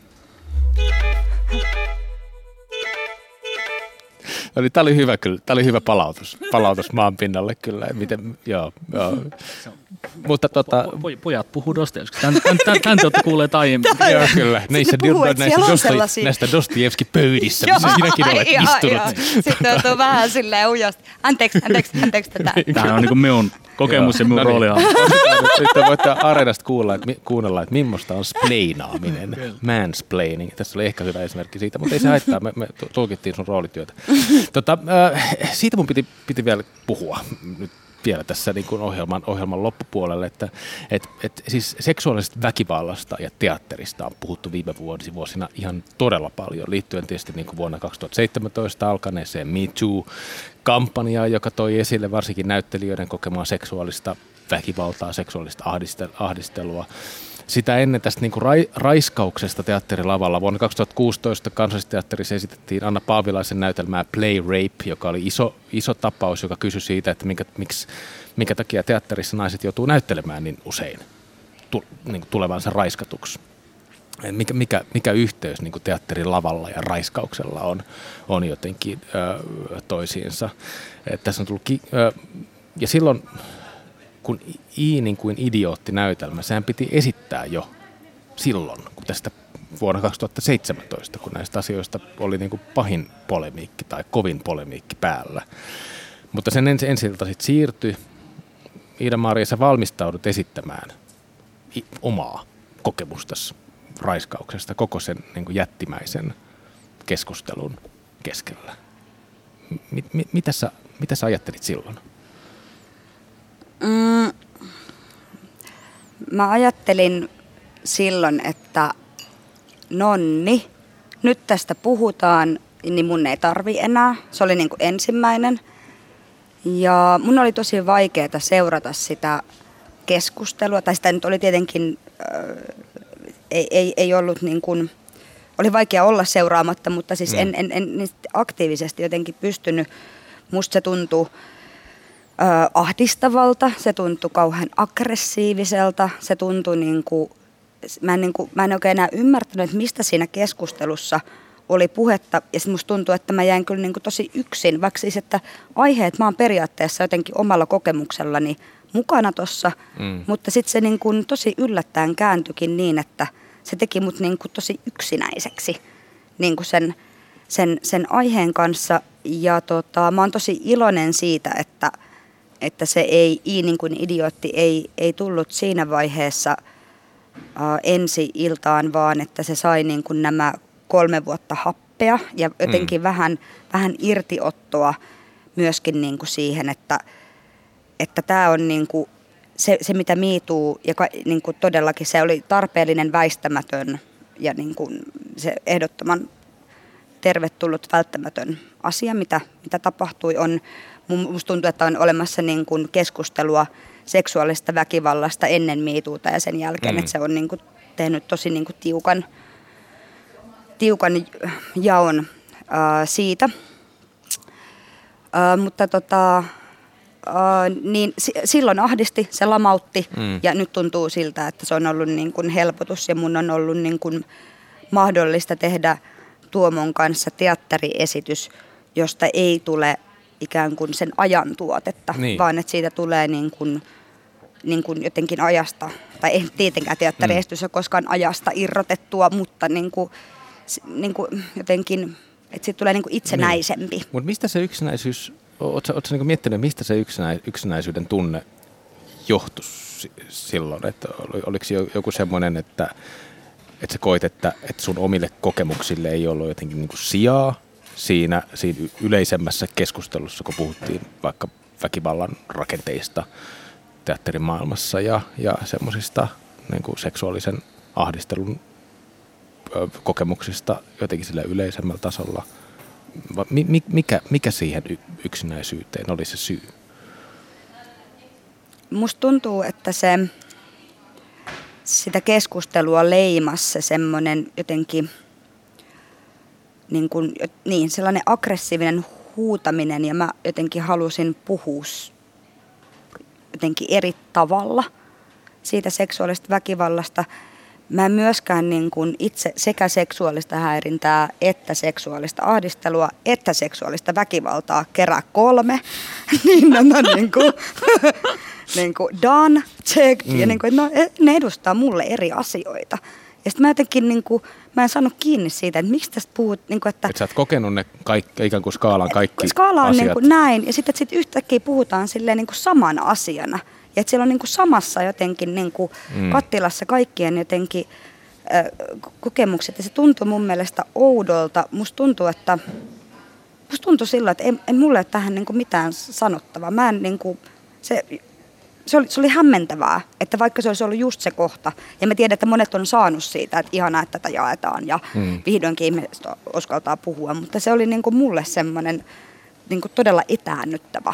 Eli tämä oli hyvä kyllä. Tämä oli hyvä palautus. Palautus maan pinnalle kyllä. Miten, joo, joo. Mutta tota... Po, pojat puhuu Dostojevskista. Tän, tän, tän, tän te olette kuulleet aiemmin. Joo, kyllä. Näissä, puhuu, näissä, Dosto, näistä Dostojevski-pöydissä, missä sinäkin olet joo, istunut. Joo. Sitten on vähän silleen ujasti. Anteeksi, anteeksi, anteeksi tätä. Tämä on niin kuin minun kokemus ja minun no rooli. Niin. Sitten voitte Areenasta kuulla, että, kuunnella, että millaista on spleinaaminen, mansplaining. Tässä oli ehkä hyvä esimerkki siitä, mutta ei se haittaa. Me, me tulkittiin sun roolityötä. Tota, äh, siitä mun piti, piti vielä puhua nyt vielä tässä niin kuin ohjelman, ohjelman loppupuolelle, että et, et, siis seksuaalisesta väkivallasta ja teatterista on puhuttu viime vuosina ihan todella paljon, liittyen tietysti niin kuin vuonna kaksituhattaseitsemäntoista alkaneeseen Me Too-kampanjaan, joka toi esille varsinkin näyttelijöiden kokemaa seksuaalista väkivaltaa, seksuaalista ahdistelua. Sitä ennen tästä niin kuin ra- raiskauksesta teatterilavalla vuonna kaksituhattakuusitoista Kansallisteatterissa esitettiin Anna Paavilaisen näytelmää Play Rape, joka oli iso, iso tapaus, joka kysyi siitä, että minkä, miksi, minkä takia teatterissa naiset joutuu näyttelemään niin usein tu, niin kuin tulevansa raiskatuksi. Mikä, mikä, mikä yhteys niin kuin teatterilavalla ja raiskauksella on, on jotenkin ö, toisiinsa. Et tässä on tullut, ki- ö, ja silloin... kun I niin kuin idiootti-näytelmä, sehän piti esittää jo silloin, kun tästä vuonna kaksituhattaseitsemäntoista, kun näistä asioista oli niin kuin pahin polemiikki tai kovin polemiikki päällä. Mutta sen ensi ensiltä sitten siirtyi. Iida-Maria, sä valmistaudut esittämään omaa kokemustasi raiskauksesta koko sen niin kuin jättimäisen keskustelun keskellä. Mit, mit, mitä, sä, mitä sä ajattelit silloin? Mm, mä ajattelin silloin, että nonni, nyt tästä puhutaan, niin mun ei tarvi enää. Se oli niin kuin ensimmäinen. Ja mun oli tosi vaikeaa seurata sitä keskustelua. Tai sitä nyt oli tietenkin, äh, ei, ei, ei ollut niin kuin, oli vaikea olla seuraamatta, mutta siis mm. en, en, en aktiivisesti jotenkin pystynyt. Musta se tuntui Ö, ahdistavalta, se tuntui kauhean aggressiiviselta, se tuntui niin kuin, mä en, niin kuin, mä en oikein enää ymmärtänyt, että mistä siinä keskustelussa oli puhetta, ja sitten musta tuntui, että mä jäin kyllä niin kuin tosi yksin, vaikka siis, että aiheet mä oon periaatteessa jotenkin omalla kokemuksellani mukana tossa, mm. mutta sitten se niin kuin tosi yllättäen kääntyikin niin, että se teki mut niin kuin tosi yksinäiseksi niin kuin sen, sen, sen aiheen kanssa, ja tota, mä oon tosi iloinen siitä, että että se ei, I niin kuin idiootti ei, ei tullut siinä vaiheessa uh, ensi iltaan, vaan että se sai niin kuin nämä kolme vuotta happea ja jotenkin mm. vähän, vähän irtiottoa myöskin niin kuin siihen, että että tämä on niin kuin se, se, mitä Me Too, ja ka, niin kuin todellakin se oli tarpeellinen, väistämätön ja niin kuin se ehdottoman tervetullut, välttämätön asia, mitä, mitä tapahtui. On, musta tuntuu, että on olemassa niin kuin keskustelua seksuaalista väkivallasta ennen Me Toota ja sen jälkeen, mm. että se on niin kuin tehnyt tosi niin kuin tiukan, tiukan jaon ää, siitä. Ää, mutta tota... Uh, niin s- silloin ahdisti, se lamautti mm. ja nyt tuntuu siltä, että se on ollut niin kuin helpotus ja mun on ollut niin kuin mahdollista tehdä Tuomon kanssa teatteriesitys, josta ei tule ikään kuin sen ajan tuotetta, niin. vaan että siitä tulee niin kuin, niin kuin jotenkin ajasta, tai ei tietenkään teatteriesitys mm. ole koskaan ajasta irrotettua, mutta niin kuin, niin kuin jotenkin, että siitä tulee niin kuin itsenäisempi. Niin. Mutta mistä se yksinäisyys... Oletko, oletko niin miettinyt, mistä se yksinäis- yksinäisyyden tunne johtui silloin? Että oliko joku semmoinen, että, että sä koit, että, että sun omille kokemuksille ei ollut jotenkin niin kuin sijaa siinä, siinä yleisemmässä keskustelussa, kun puhuttiin vaikka väkivallan rakenteista teatterimaailmassa ja, ja semmoisista niin kuin seksuaalisen ahdistelun kokemuksista jotenkin sillä yleisemmällä tasolla? Mikä, mikä siihen yksinäisyyteen oli se syy? Musta tuntuu, että se, sitä keskustelua leimasi se semmoinen jotenkin niin, kuin, niin sellainen aggressiivinen huutaminen ja mä jotenkin halusin puhua jotenkin eri tavalla siitä seksuaalista väkivallasta. Mä en myöskään niin kuin itse sekä seksuaalista häirintää, että seksuaalista ahdistelua, että seksuaalista väkivaltaa kerää kolme. niin on niin kuin, niin kuin done, checked. Mm. Ja niin kuin, no, ne edustaa mulle eri asioita. Ja sitten mä jotenkin, niin kuin, mä en saanut kiinni siitä, että miksi tästä puhut. Niin kuin, että, että sä oot kokenut ne kaikki, ikään kuin skaalan kaikki skaala on asiat. Niin kuin näin. Ja sitten sit yhtäkkiä puhutaan silleen niin kuin samana asiana. Ja että siellä on niin kuin samassa jotenkin niin kuin mm. kattilassa kaikkien jotenkin äh, kokemukset. Ja se tuntuu mun mielestä oudolta. Musta tuntuu, että musta tuntuu silloin, että ei, ei mulle ole tähän niin kuin mitään sanottavaa. Mä en niin kuin, se, se, oli, se oli hämmentävää, että vaikka se olisi ollut just se kohta. Ja mä tiedän, että monet on saanut siitä, että ihanaa, että tätä jaetaan ja mm. vihdoinkin ihmiset uskaltaa puhua. Mutta se oli niin kuin mulle semmoinen niin kuin todella etäännyttävä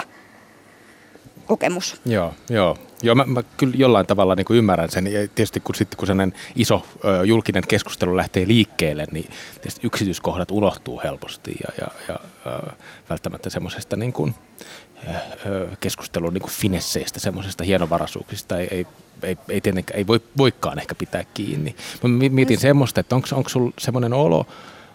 kokemus. Joo, joo. joo mä, mä kyllä jollain tavalla niin kuin ymmärrän sen. Ja tietysti kun, sitten, kun sellainen iso ö, julkinen keskustelu lähtee liikkeelle, niin tietysti yksityiskohdat unohtuu helposti ja, ja, ja ö, välttämättä semmoisesta niin kuin, ö, keskustelun niin kuin finesseistä, semmoisesta hienovaraisuuksista ei, ei, ei, ei tietenkään, ei voi, voikaan ehkä pitää kiinni. Mä mietin semmoista, että onko, onko sulla semmoinen olo,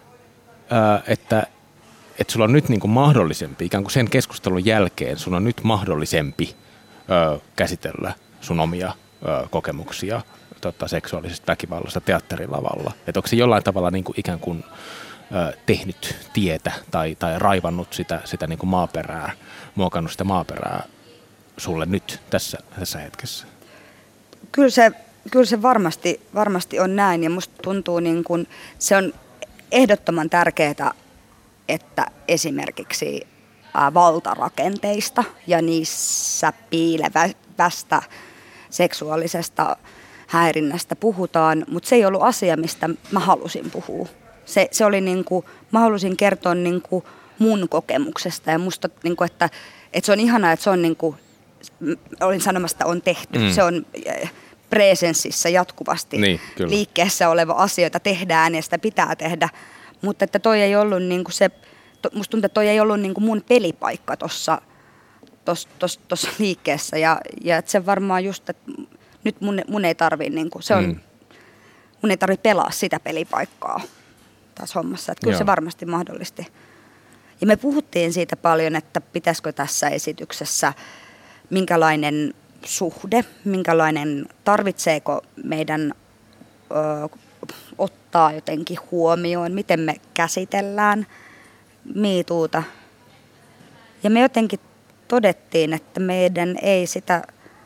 ö, että että sulla on nyt niin kuin mahdollisempi, ikään kuin sen keskustelun jälkeen sun on nyt mahdollisempi ö, käsitellä sun omia ö, kokemuksia tota, seksuaalisesta väkivallasta teatterilavalla. Että onko se jollain tavalla niin kuin ikään kuin ö, tehnyt tietä tai, tai raivannut sitä, sitä niin kuin maaperää, muokannut sitä maaperää sulle nyt tässä, tässä hetkessä? Kyllä se, kyllä se varmasti, varmasti on näin ja musta tuntuu niin kuin se on ehdottoman tärkeää, että esimerkiksi valtarakenteista ja niissä piilevästä seksuaalisesta häirinnästä puhutaan, mutta se ei ollut asia, mistä mä halusin puhua. Se, se oli niin kuin, mä halusin kertoa niin kuin mun kokemuksesta ja musta, niin kuin, että, että se on ihanaa, että se on niin kuin, olin sanomassa, että on tehty. Mm. Se on presenssissä jatkuvasti niin, liikkeessä oleva asia, jota tehdään ja sitä pitää tehdä. Mutta että toi ei ollut niinku se, to, musta tuntuu, että toi ei ollut niinku mun pelipaikka tuossa tos, tos, tos liikkeessä. Ja, ja että se varmaan just, että nyt mun, mun ei tarvii, niinku, se on, mm. mun ei tarvii pelaa sitä pelipaikkaa tässä hommassa. Että kyllä Joo. se varmasti mahdollisti. Ja me puhuttiin siitä paljon, että pitäisikö tässä esityksessä, minkälainen suhde, minkälainen, tarvitseeko meidän ö, ottaa jotenkin huomioon, miten me käsitellään Me Toota. Ja me jotenkin todettiin, että meidän ei sitä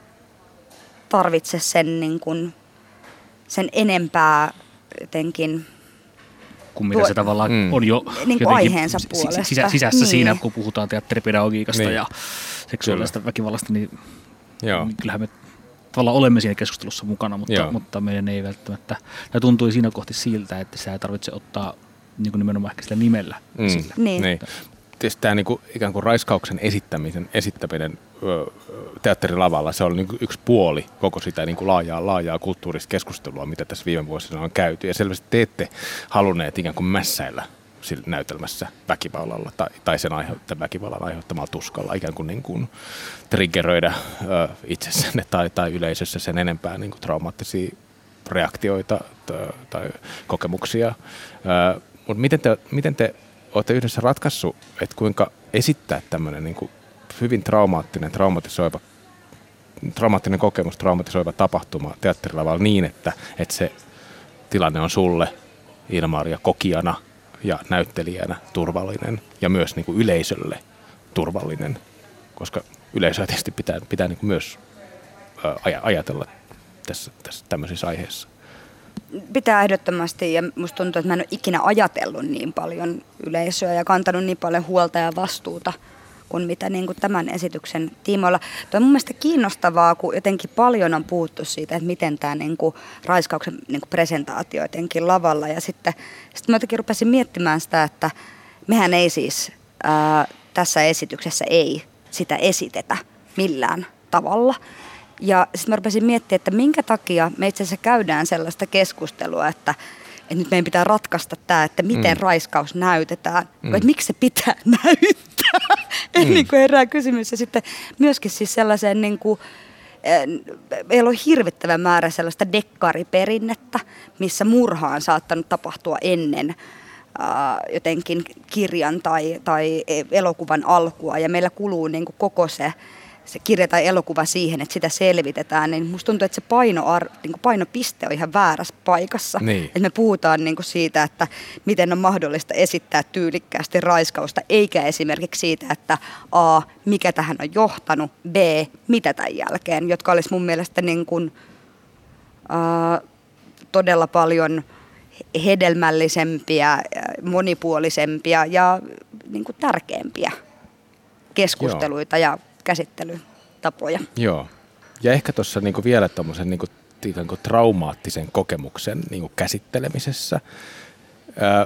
tarvitse sen, niin kuin, sen enempää jotenkin kuin mitä tuo, se tavallaan mm. on jo niin aiheensa puolesta. Sisä, sisässä niin. Siinä, kun puhutaan teatteripedagogiikasta niin. ja seksuaalisesta Kyllä. väkivallasta, niin, niin kyllähän me tavallaan olemme siinä keskustelussa mukana, mutta, mutta meidän ei välttämättä, tämä tuntui siinä kohti siltä, että sä ei tarvitse ottaa niin kuin nimenomaan ehkä sillä nimellä mm. sillä. Niin. niin. Tietysti tämä niin kuin, ikään kuin raiskauksen esittämisen, esittäminen ö, teatterilavalla, se on niin kuin yksi puoli koko sitä niin kuin laajaa, laajaa kulttuurista keskustelua, mitä tässä viime vuosina on käyty. Ja selvästi te ette halunneet ikään kuin mässäillä sillä näytelmässä väkivallalla tai, tai sen aiheuttaa väkivallan aiheuttamalla tuskalla, ikään kuin, niin kuin triggeröidä ö, itsessänne tai, tai yleisössä sen enempää niin kuin traumaattisia reaktioita tai, tai kokemuksia. Ö, mutta miten te, miten te olette yhdessä ratkaissut, että kuinka esittää tämmöinen niin kuin hyvin traumaattinen, traumatisoiva, traumaattinen kokemus, traumatisoiva tapahtuma teatterilavalla niin, että, että se tilanne on sulle, Iina-Maria, kokijana ja näyttelijänä turvallinen ja myös niin kuin yleisölle turvallinen, koska yleisöä tietysti pitää, pitää niin kuin myös ää, ajatella tässä, tässä tämmöisissä aiheissa. Pitää ehdottomasti, ja musta tuntuu, että mä en ole ikinä ajatellut niin paljon yleisöä ja kantanut niin paljon huolta ja vastuuta kuin mitä niin kuin tämän esityksen tiimoilla. Tuo on mun mielestä kiinnostavaa, kun jotenkin paljon on puhuttu siitä, että miten tämä niin kuin raiskauksen niin kuin presentaatio jotenkin lavalla. Ja sitten, sitten mä jotenkin rupesin miettimään sitä, että mehän ei siis ää, tässä esityksessä ei sitä esitetä millään tavalla. Ja sitten mä rupesin miettimään, että minkä takia me itse asiassa käydään sellaista keskustelua, että, että nyt meidän pitää ratkaista tämä, että miten mm. raiskaus näytetään, mm. että miksi se pitää näyttää. Mm. niin kuin herää kysymys. Ja sitten myöskin siis sellaiseen, niin kuin, meillä on hirvittävä määrä sellaista dekkariperinnettä, missä murha on saattanut tapahtua ennen äh, jotenkin kirjan tai, tai elokuvan alkua. Ja meillä kuluu niin kuin koko se se kirja tai elokuva siihen, että sitä selvitetään, niin musta tuntuu, että se painoar, niin kuin painopiste on ihan väärässä paikassa. Niin. Että me puhutaan niin kuin siitä, että miten on mahdollista esittää tyylikkäästi raiskausta, eikä esimerkiksi siitä, että A, mikä tähän on johtanut, B, mitä tämän jälkeen, jotka olisi mun mielestä niin kuin, äh, todella paljon hedelmällisempiä, monipuolisempia ja niin kuin tärkeämpiä keskusteluita Joo. ja käsittelytapoja. Joo. Ja ehkä tuossa niinku vielä tuommoisen niinku, niinku traumaattisen kokemuksen niinku käsittelemisessä, ää,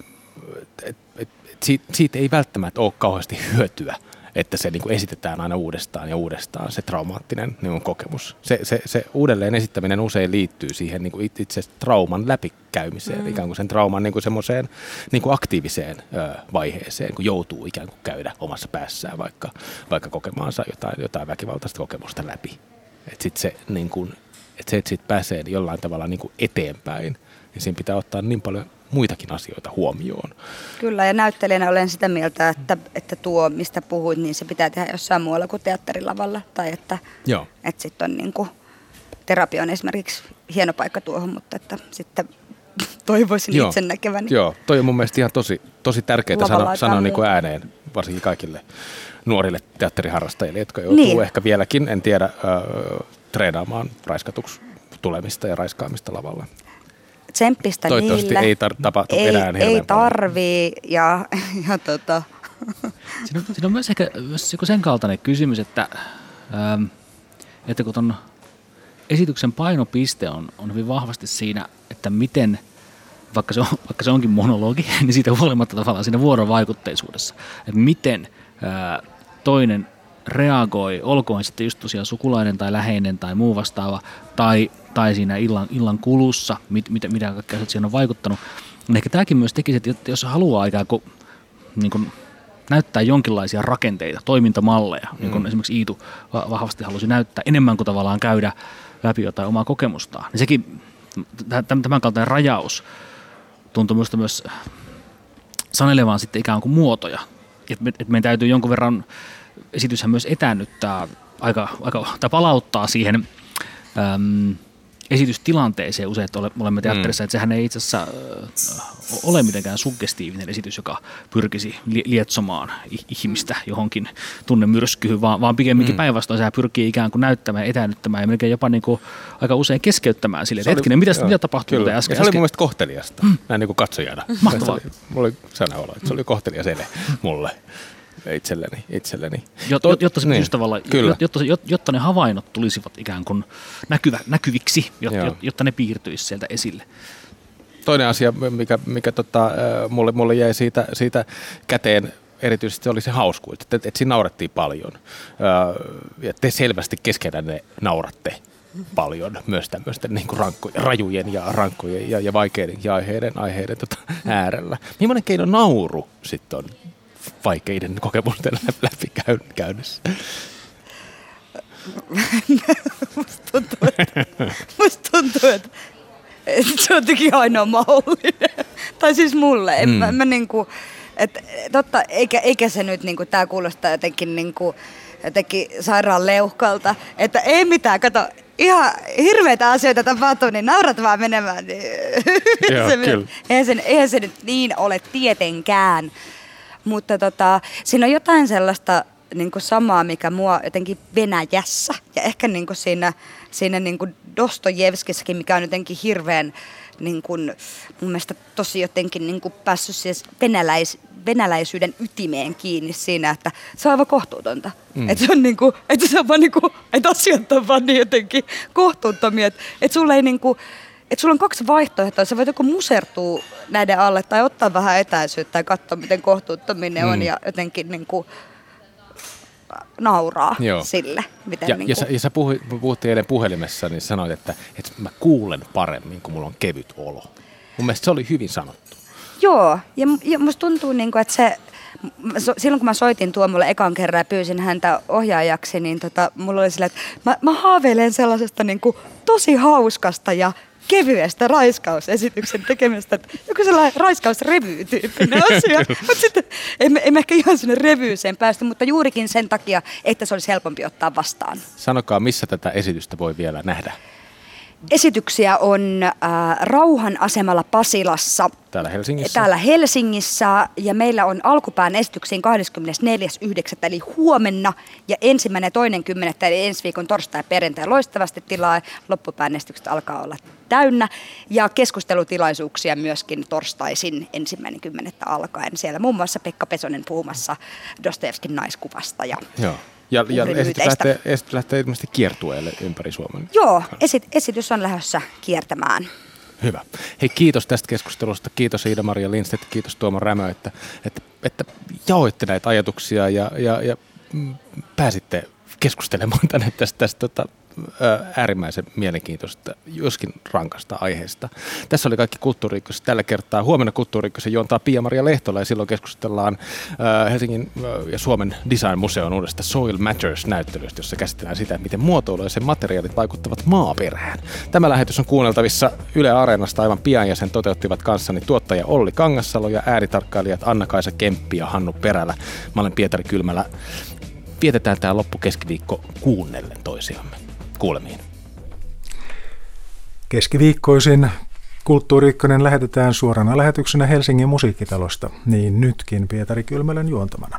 et, et, siitä, siitä ei välttämättä ole kauheasti hyötyä, että se niinku esitetään aina uudestaan ja uudestaan, se traumaattinen niinku kokemus. Se, se, se uudelleen esittäminen usein liittyy siihen niinku itse trauman läpikäymiseen, mm. ikään kuin sen trauman niinku semmoiseen niinku aktiiviseen ö, vaiheeseen, kun joutuu ikään kuin käydä omassa päässään vaikka, vaikka kokemaansa jotain, jotain väkivaltaista kokemusta läpi. Että sitten se, niinku, et se, että siitä pääsee jollain tavalla niinku eteenpäin, niin siinä pitää ottaa niin paljon muitakin asioita huomioon. Kyllä, ja näyttelijänä olen sitä mieltä, että, että tuo, mistä puhuit, niin se pitää tehdä jossain muualla kuin teatterilavalla. Tai että, että sitten on niin kuin, terapia on esimerkiksi hieno paikka tuohon, mutta että sitten toivoisin Joo. itse näkeväni. Joo, toi on mun mielestä ihan tosi, tosi tärkeää sanoa, sanoa niin kuin ääneen, varsinkin kaikille nuorille teatteriharrastajille, jotka joutuu niin. ehkä vieläkin, en tiedä, äh, treenaamaan raiskatuksi tulemista ja raiskaamista lavalla. Tsemppistä Toivottavasti niille. ei tar- tapahtu ei, enää Ei tarvii. Ja, ja tota. Siinä, on, siinä on myös ehkä myös sen kaltainen kysymys, että, ähm, että kun ton esityksen painopiste on, on hyvin vahvasti siinä, että miten, vaikka se, on, vaikka se onkin monologi, niin siitä huolimatta tavallaan siinä vuorovaikutteisuudessa, että miten äh, toinen reagoi, olkoon sitten just tosiaan sukulainen tai läheinen tai muu vastaava, tai, tai siinä illan, illan kulussa, mit, mitä, mitä kaikkea siihen on vaikuttanut. Niin ehkä tämäkin myös tekisi, että jos haluaa ikään kuin, niin kuin näyttää jonkinlaisia rakenteita, toimintamalleja, mm. niin kuin esimerkiksi Iitu vahvasti halusi näyttää enemmän kuin tavallaan käydä läpi jotain omaa kokemustaan, niin sekin, tämän kaltainen rajaus tuntuu minusta myös sanelevan sitten ikään kuin muotoja, että me, että meidän täytyy jonkun verran esityshän myös etäännyttää aika, aika, tai palauttaa siihen äm, esitystilanteeseen usein, että olemme teatterissa, mm. että sehän ei itse asiassa ole mitenkään suggestiivinen esitys, joka pyrkisi lietsomaan ihmistä johonkin tunnemyrskyyn, vaan, vaan pikemminkin mm. päinvastoin sehän pyrkii ikään kuin näyttämään, etäännyttämään ja melkein jopa niin kuin aika usein keskeyttämään sille, että hetkinen, mitä, mitä tapahtuu? Kyllä. Äsken, ja se oli äsken. mun mielestä kohteliasta, mm. näin niin kuin katsojana. Mahtavaa. Mulla oli sellainen olo, että se oli kohtelias ele mulle. Itselleni, itselleni. Jot, jotta, se niin, tavalla, jotta, jotta ne havainnot tulisivat ikään kuin näkyvä, näkyviksi, jotta, jotta ne piirtyisi sieltä esille. Toinen asia, mikä, mikä tota, mulle, mulle jäi siitä, siitä käteen, erityisesti oli se hauskuus, että, että siinä naurettiin paljon. Ja te selvästi keskenään nauratte paljon myös tämmöisten niin kuin rankkojen, rajujen ja rankkojen ja, ja vaikeiden ja aiheiden, aiheiden tota, äärellä. Millainen keino nauru sitten on vaikeiden kokemusten läpi käynnissä? Musta tuntuu, että, musta tuntuu, että, että se on jotenkin ainoa mahdollinen. Tai siis mulle. En, mm. mä, mä niinku, että, totta, eikä, eikä se nyt, niinku, tää kuulostaa jotenkin, niinku, jotenkin sairaan leuhkalta. Että ei mitään, kato, ihan hirveitä asioita tapahtuu, niin naurat vaan menemään. Niin Joo, se, kyllä. Eihän, se, eihän se nyt niin ole tietenkään. Mutta tota, siinä on jotain sellaista niin kuin samaa, mikä mua jotenkin Venäjässä ja ehkä niin kuin siinä, siinä niin kuin Dostojevskissakin, mikä on jotenkin hirveän niin kuin, mun mielestä tosi jotenkin niin kuin päässyt siis venäläis, venäläisyyden ytimeen kiinni siinä, että se on aivan kohtuutonta. Mm. Että se on niin kuin, että se on vaan niin kuin, että asiat on vaan niin jotenkin kohtuuttomia, että, että sulla ei niin kuin, että sulla on kaksi vaihtoehtoa. Sä voit joko musertua näiden alle tai ottaa vähän etäisyyttä ja katsoa, miten kohtuuttomia ne mm. on ja jotenkin niin kuin nauraa Joo. sille. Miten ja, niin ja, kuin... sä, ja sä puhuit, puhuttiin eilen puhelimessa, niin sanoit, että, että mä kuulen paremmin, kun mulla on kevyt olo. Mun mielestä se oli hyvin sanottu. Joo, ja, ja musta tuntuu, niin kuin, että se... Silloin kun mä soitin Tuomolle ekan kerran ja pyysin häntä ohjaajaksi, niin tota, mulla oli silleen, että mä, mä haaveilen sellaisesta niin kuin tosi hauskasta ja kevyestä raiskausesityksen tekemistä, että joku sellainen raiskausrevy-tyyppinen asia. Mutta sitten emme, emme ehkä ihan sinne revyyseen päästy, mutta juurikin sen takia, että se olisi helpompi ottaa vastaan. Sanokaa, missä tätä esitystä voi vielä nähdä? Esityksiä on äh, Rauhan asemalla Pasilassa. Täällä Helsingissä. Täällä Helsingissä ja meillä on alkupään esityksiin kahdeskymmenesneljäs yhdeksättä eli huomenna ja ensimmäinen ja toinen kymmenettä eli ensi viikon torstai ja perjantai loistavasti tilaa. Loppupään esitykset alkaa olla täynnä ja keskustelutilaisuuksia myöskin torstaisin ensimmäinen kymmenettä alkaen. Siellä muun muassa Pekka Pesonen puhumassa Dostojevskin naiskuvasta ja Joo. Ja, ja esitys, lähtee, esitys lähtee ilmeisesti kiertueelle ympäri Suomen. Joo, esit, esitys on lähdössä kiertämään. Hyvä. Hei, kiitos tästä keskustelusta. Kiitos Iida-Maria Lindstedt, kiitos Tuomo Rämö, että, että, että jaoitte näitä ajatuksia ja, ja, ja pääsitte keskustelemaan tänne tästä, tästä tota, äärimmäisen mielenkiintoista, joskin rankasta aiheesta. Tässä oli kaikki Kulttuuri Ykkössä tällä kertaa. Huomenna Kulttuuri Ykkössä juontaa Pia-Maria Lehtola ja silloin keskustellaan Helsingin ja Suomen Design-museon uudesta Soil Matters-näyttelystä, jossa käsitellään sitä, miten muotoilu ja sen materiaalit vaikuttavat maaperään. Tämä lähetys on kuunneltavissa Yle Areenasta aivan pian ja sen toteuttivat kanssani tuottaja Olli Kangassalo ja äänitarkkailijat Anna-Kaisa Kemppi ja Hannu Perälä. Mä olen Pietari Kylmälä. Vietetään tämä loppukeskiviikko kuunnellen toisiamme. Kuulemiin. Keskiviikkoisin Kulttuuri Ykkönen lähetetään suorana lähetyksenä Helsingin musiikkitalosta, niin nytkin Pietari Kylmälän juontamana.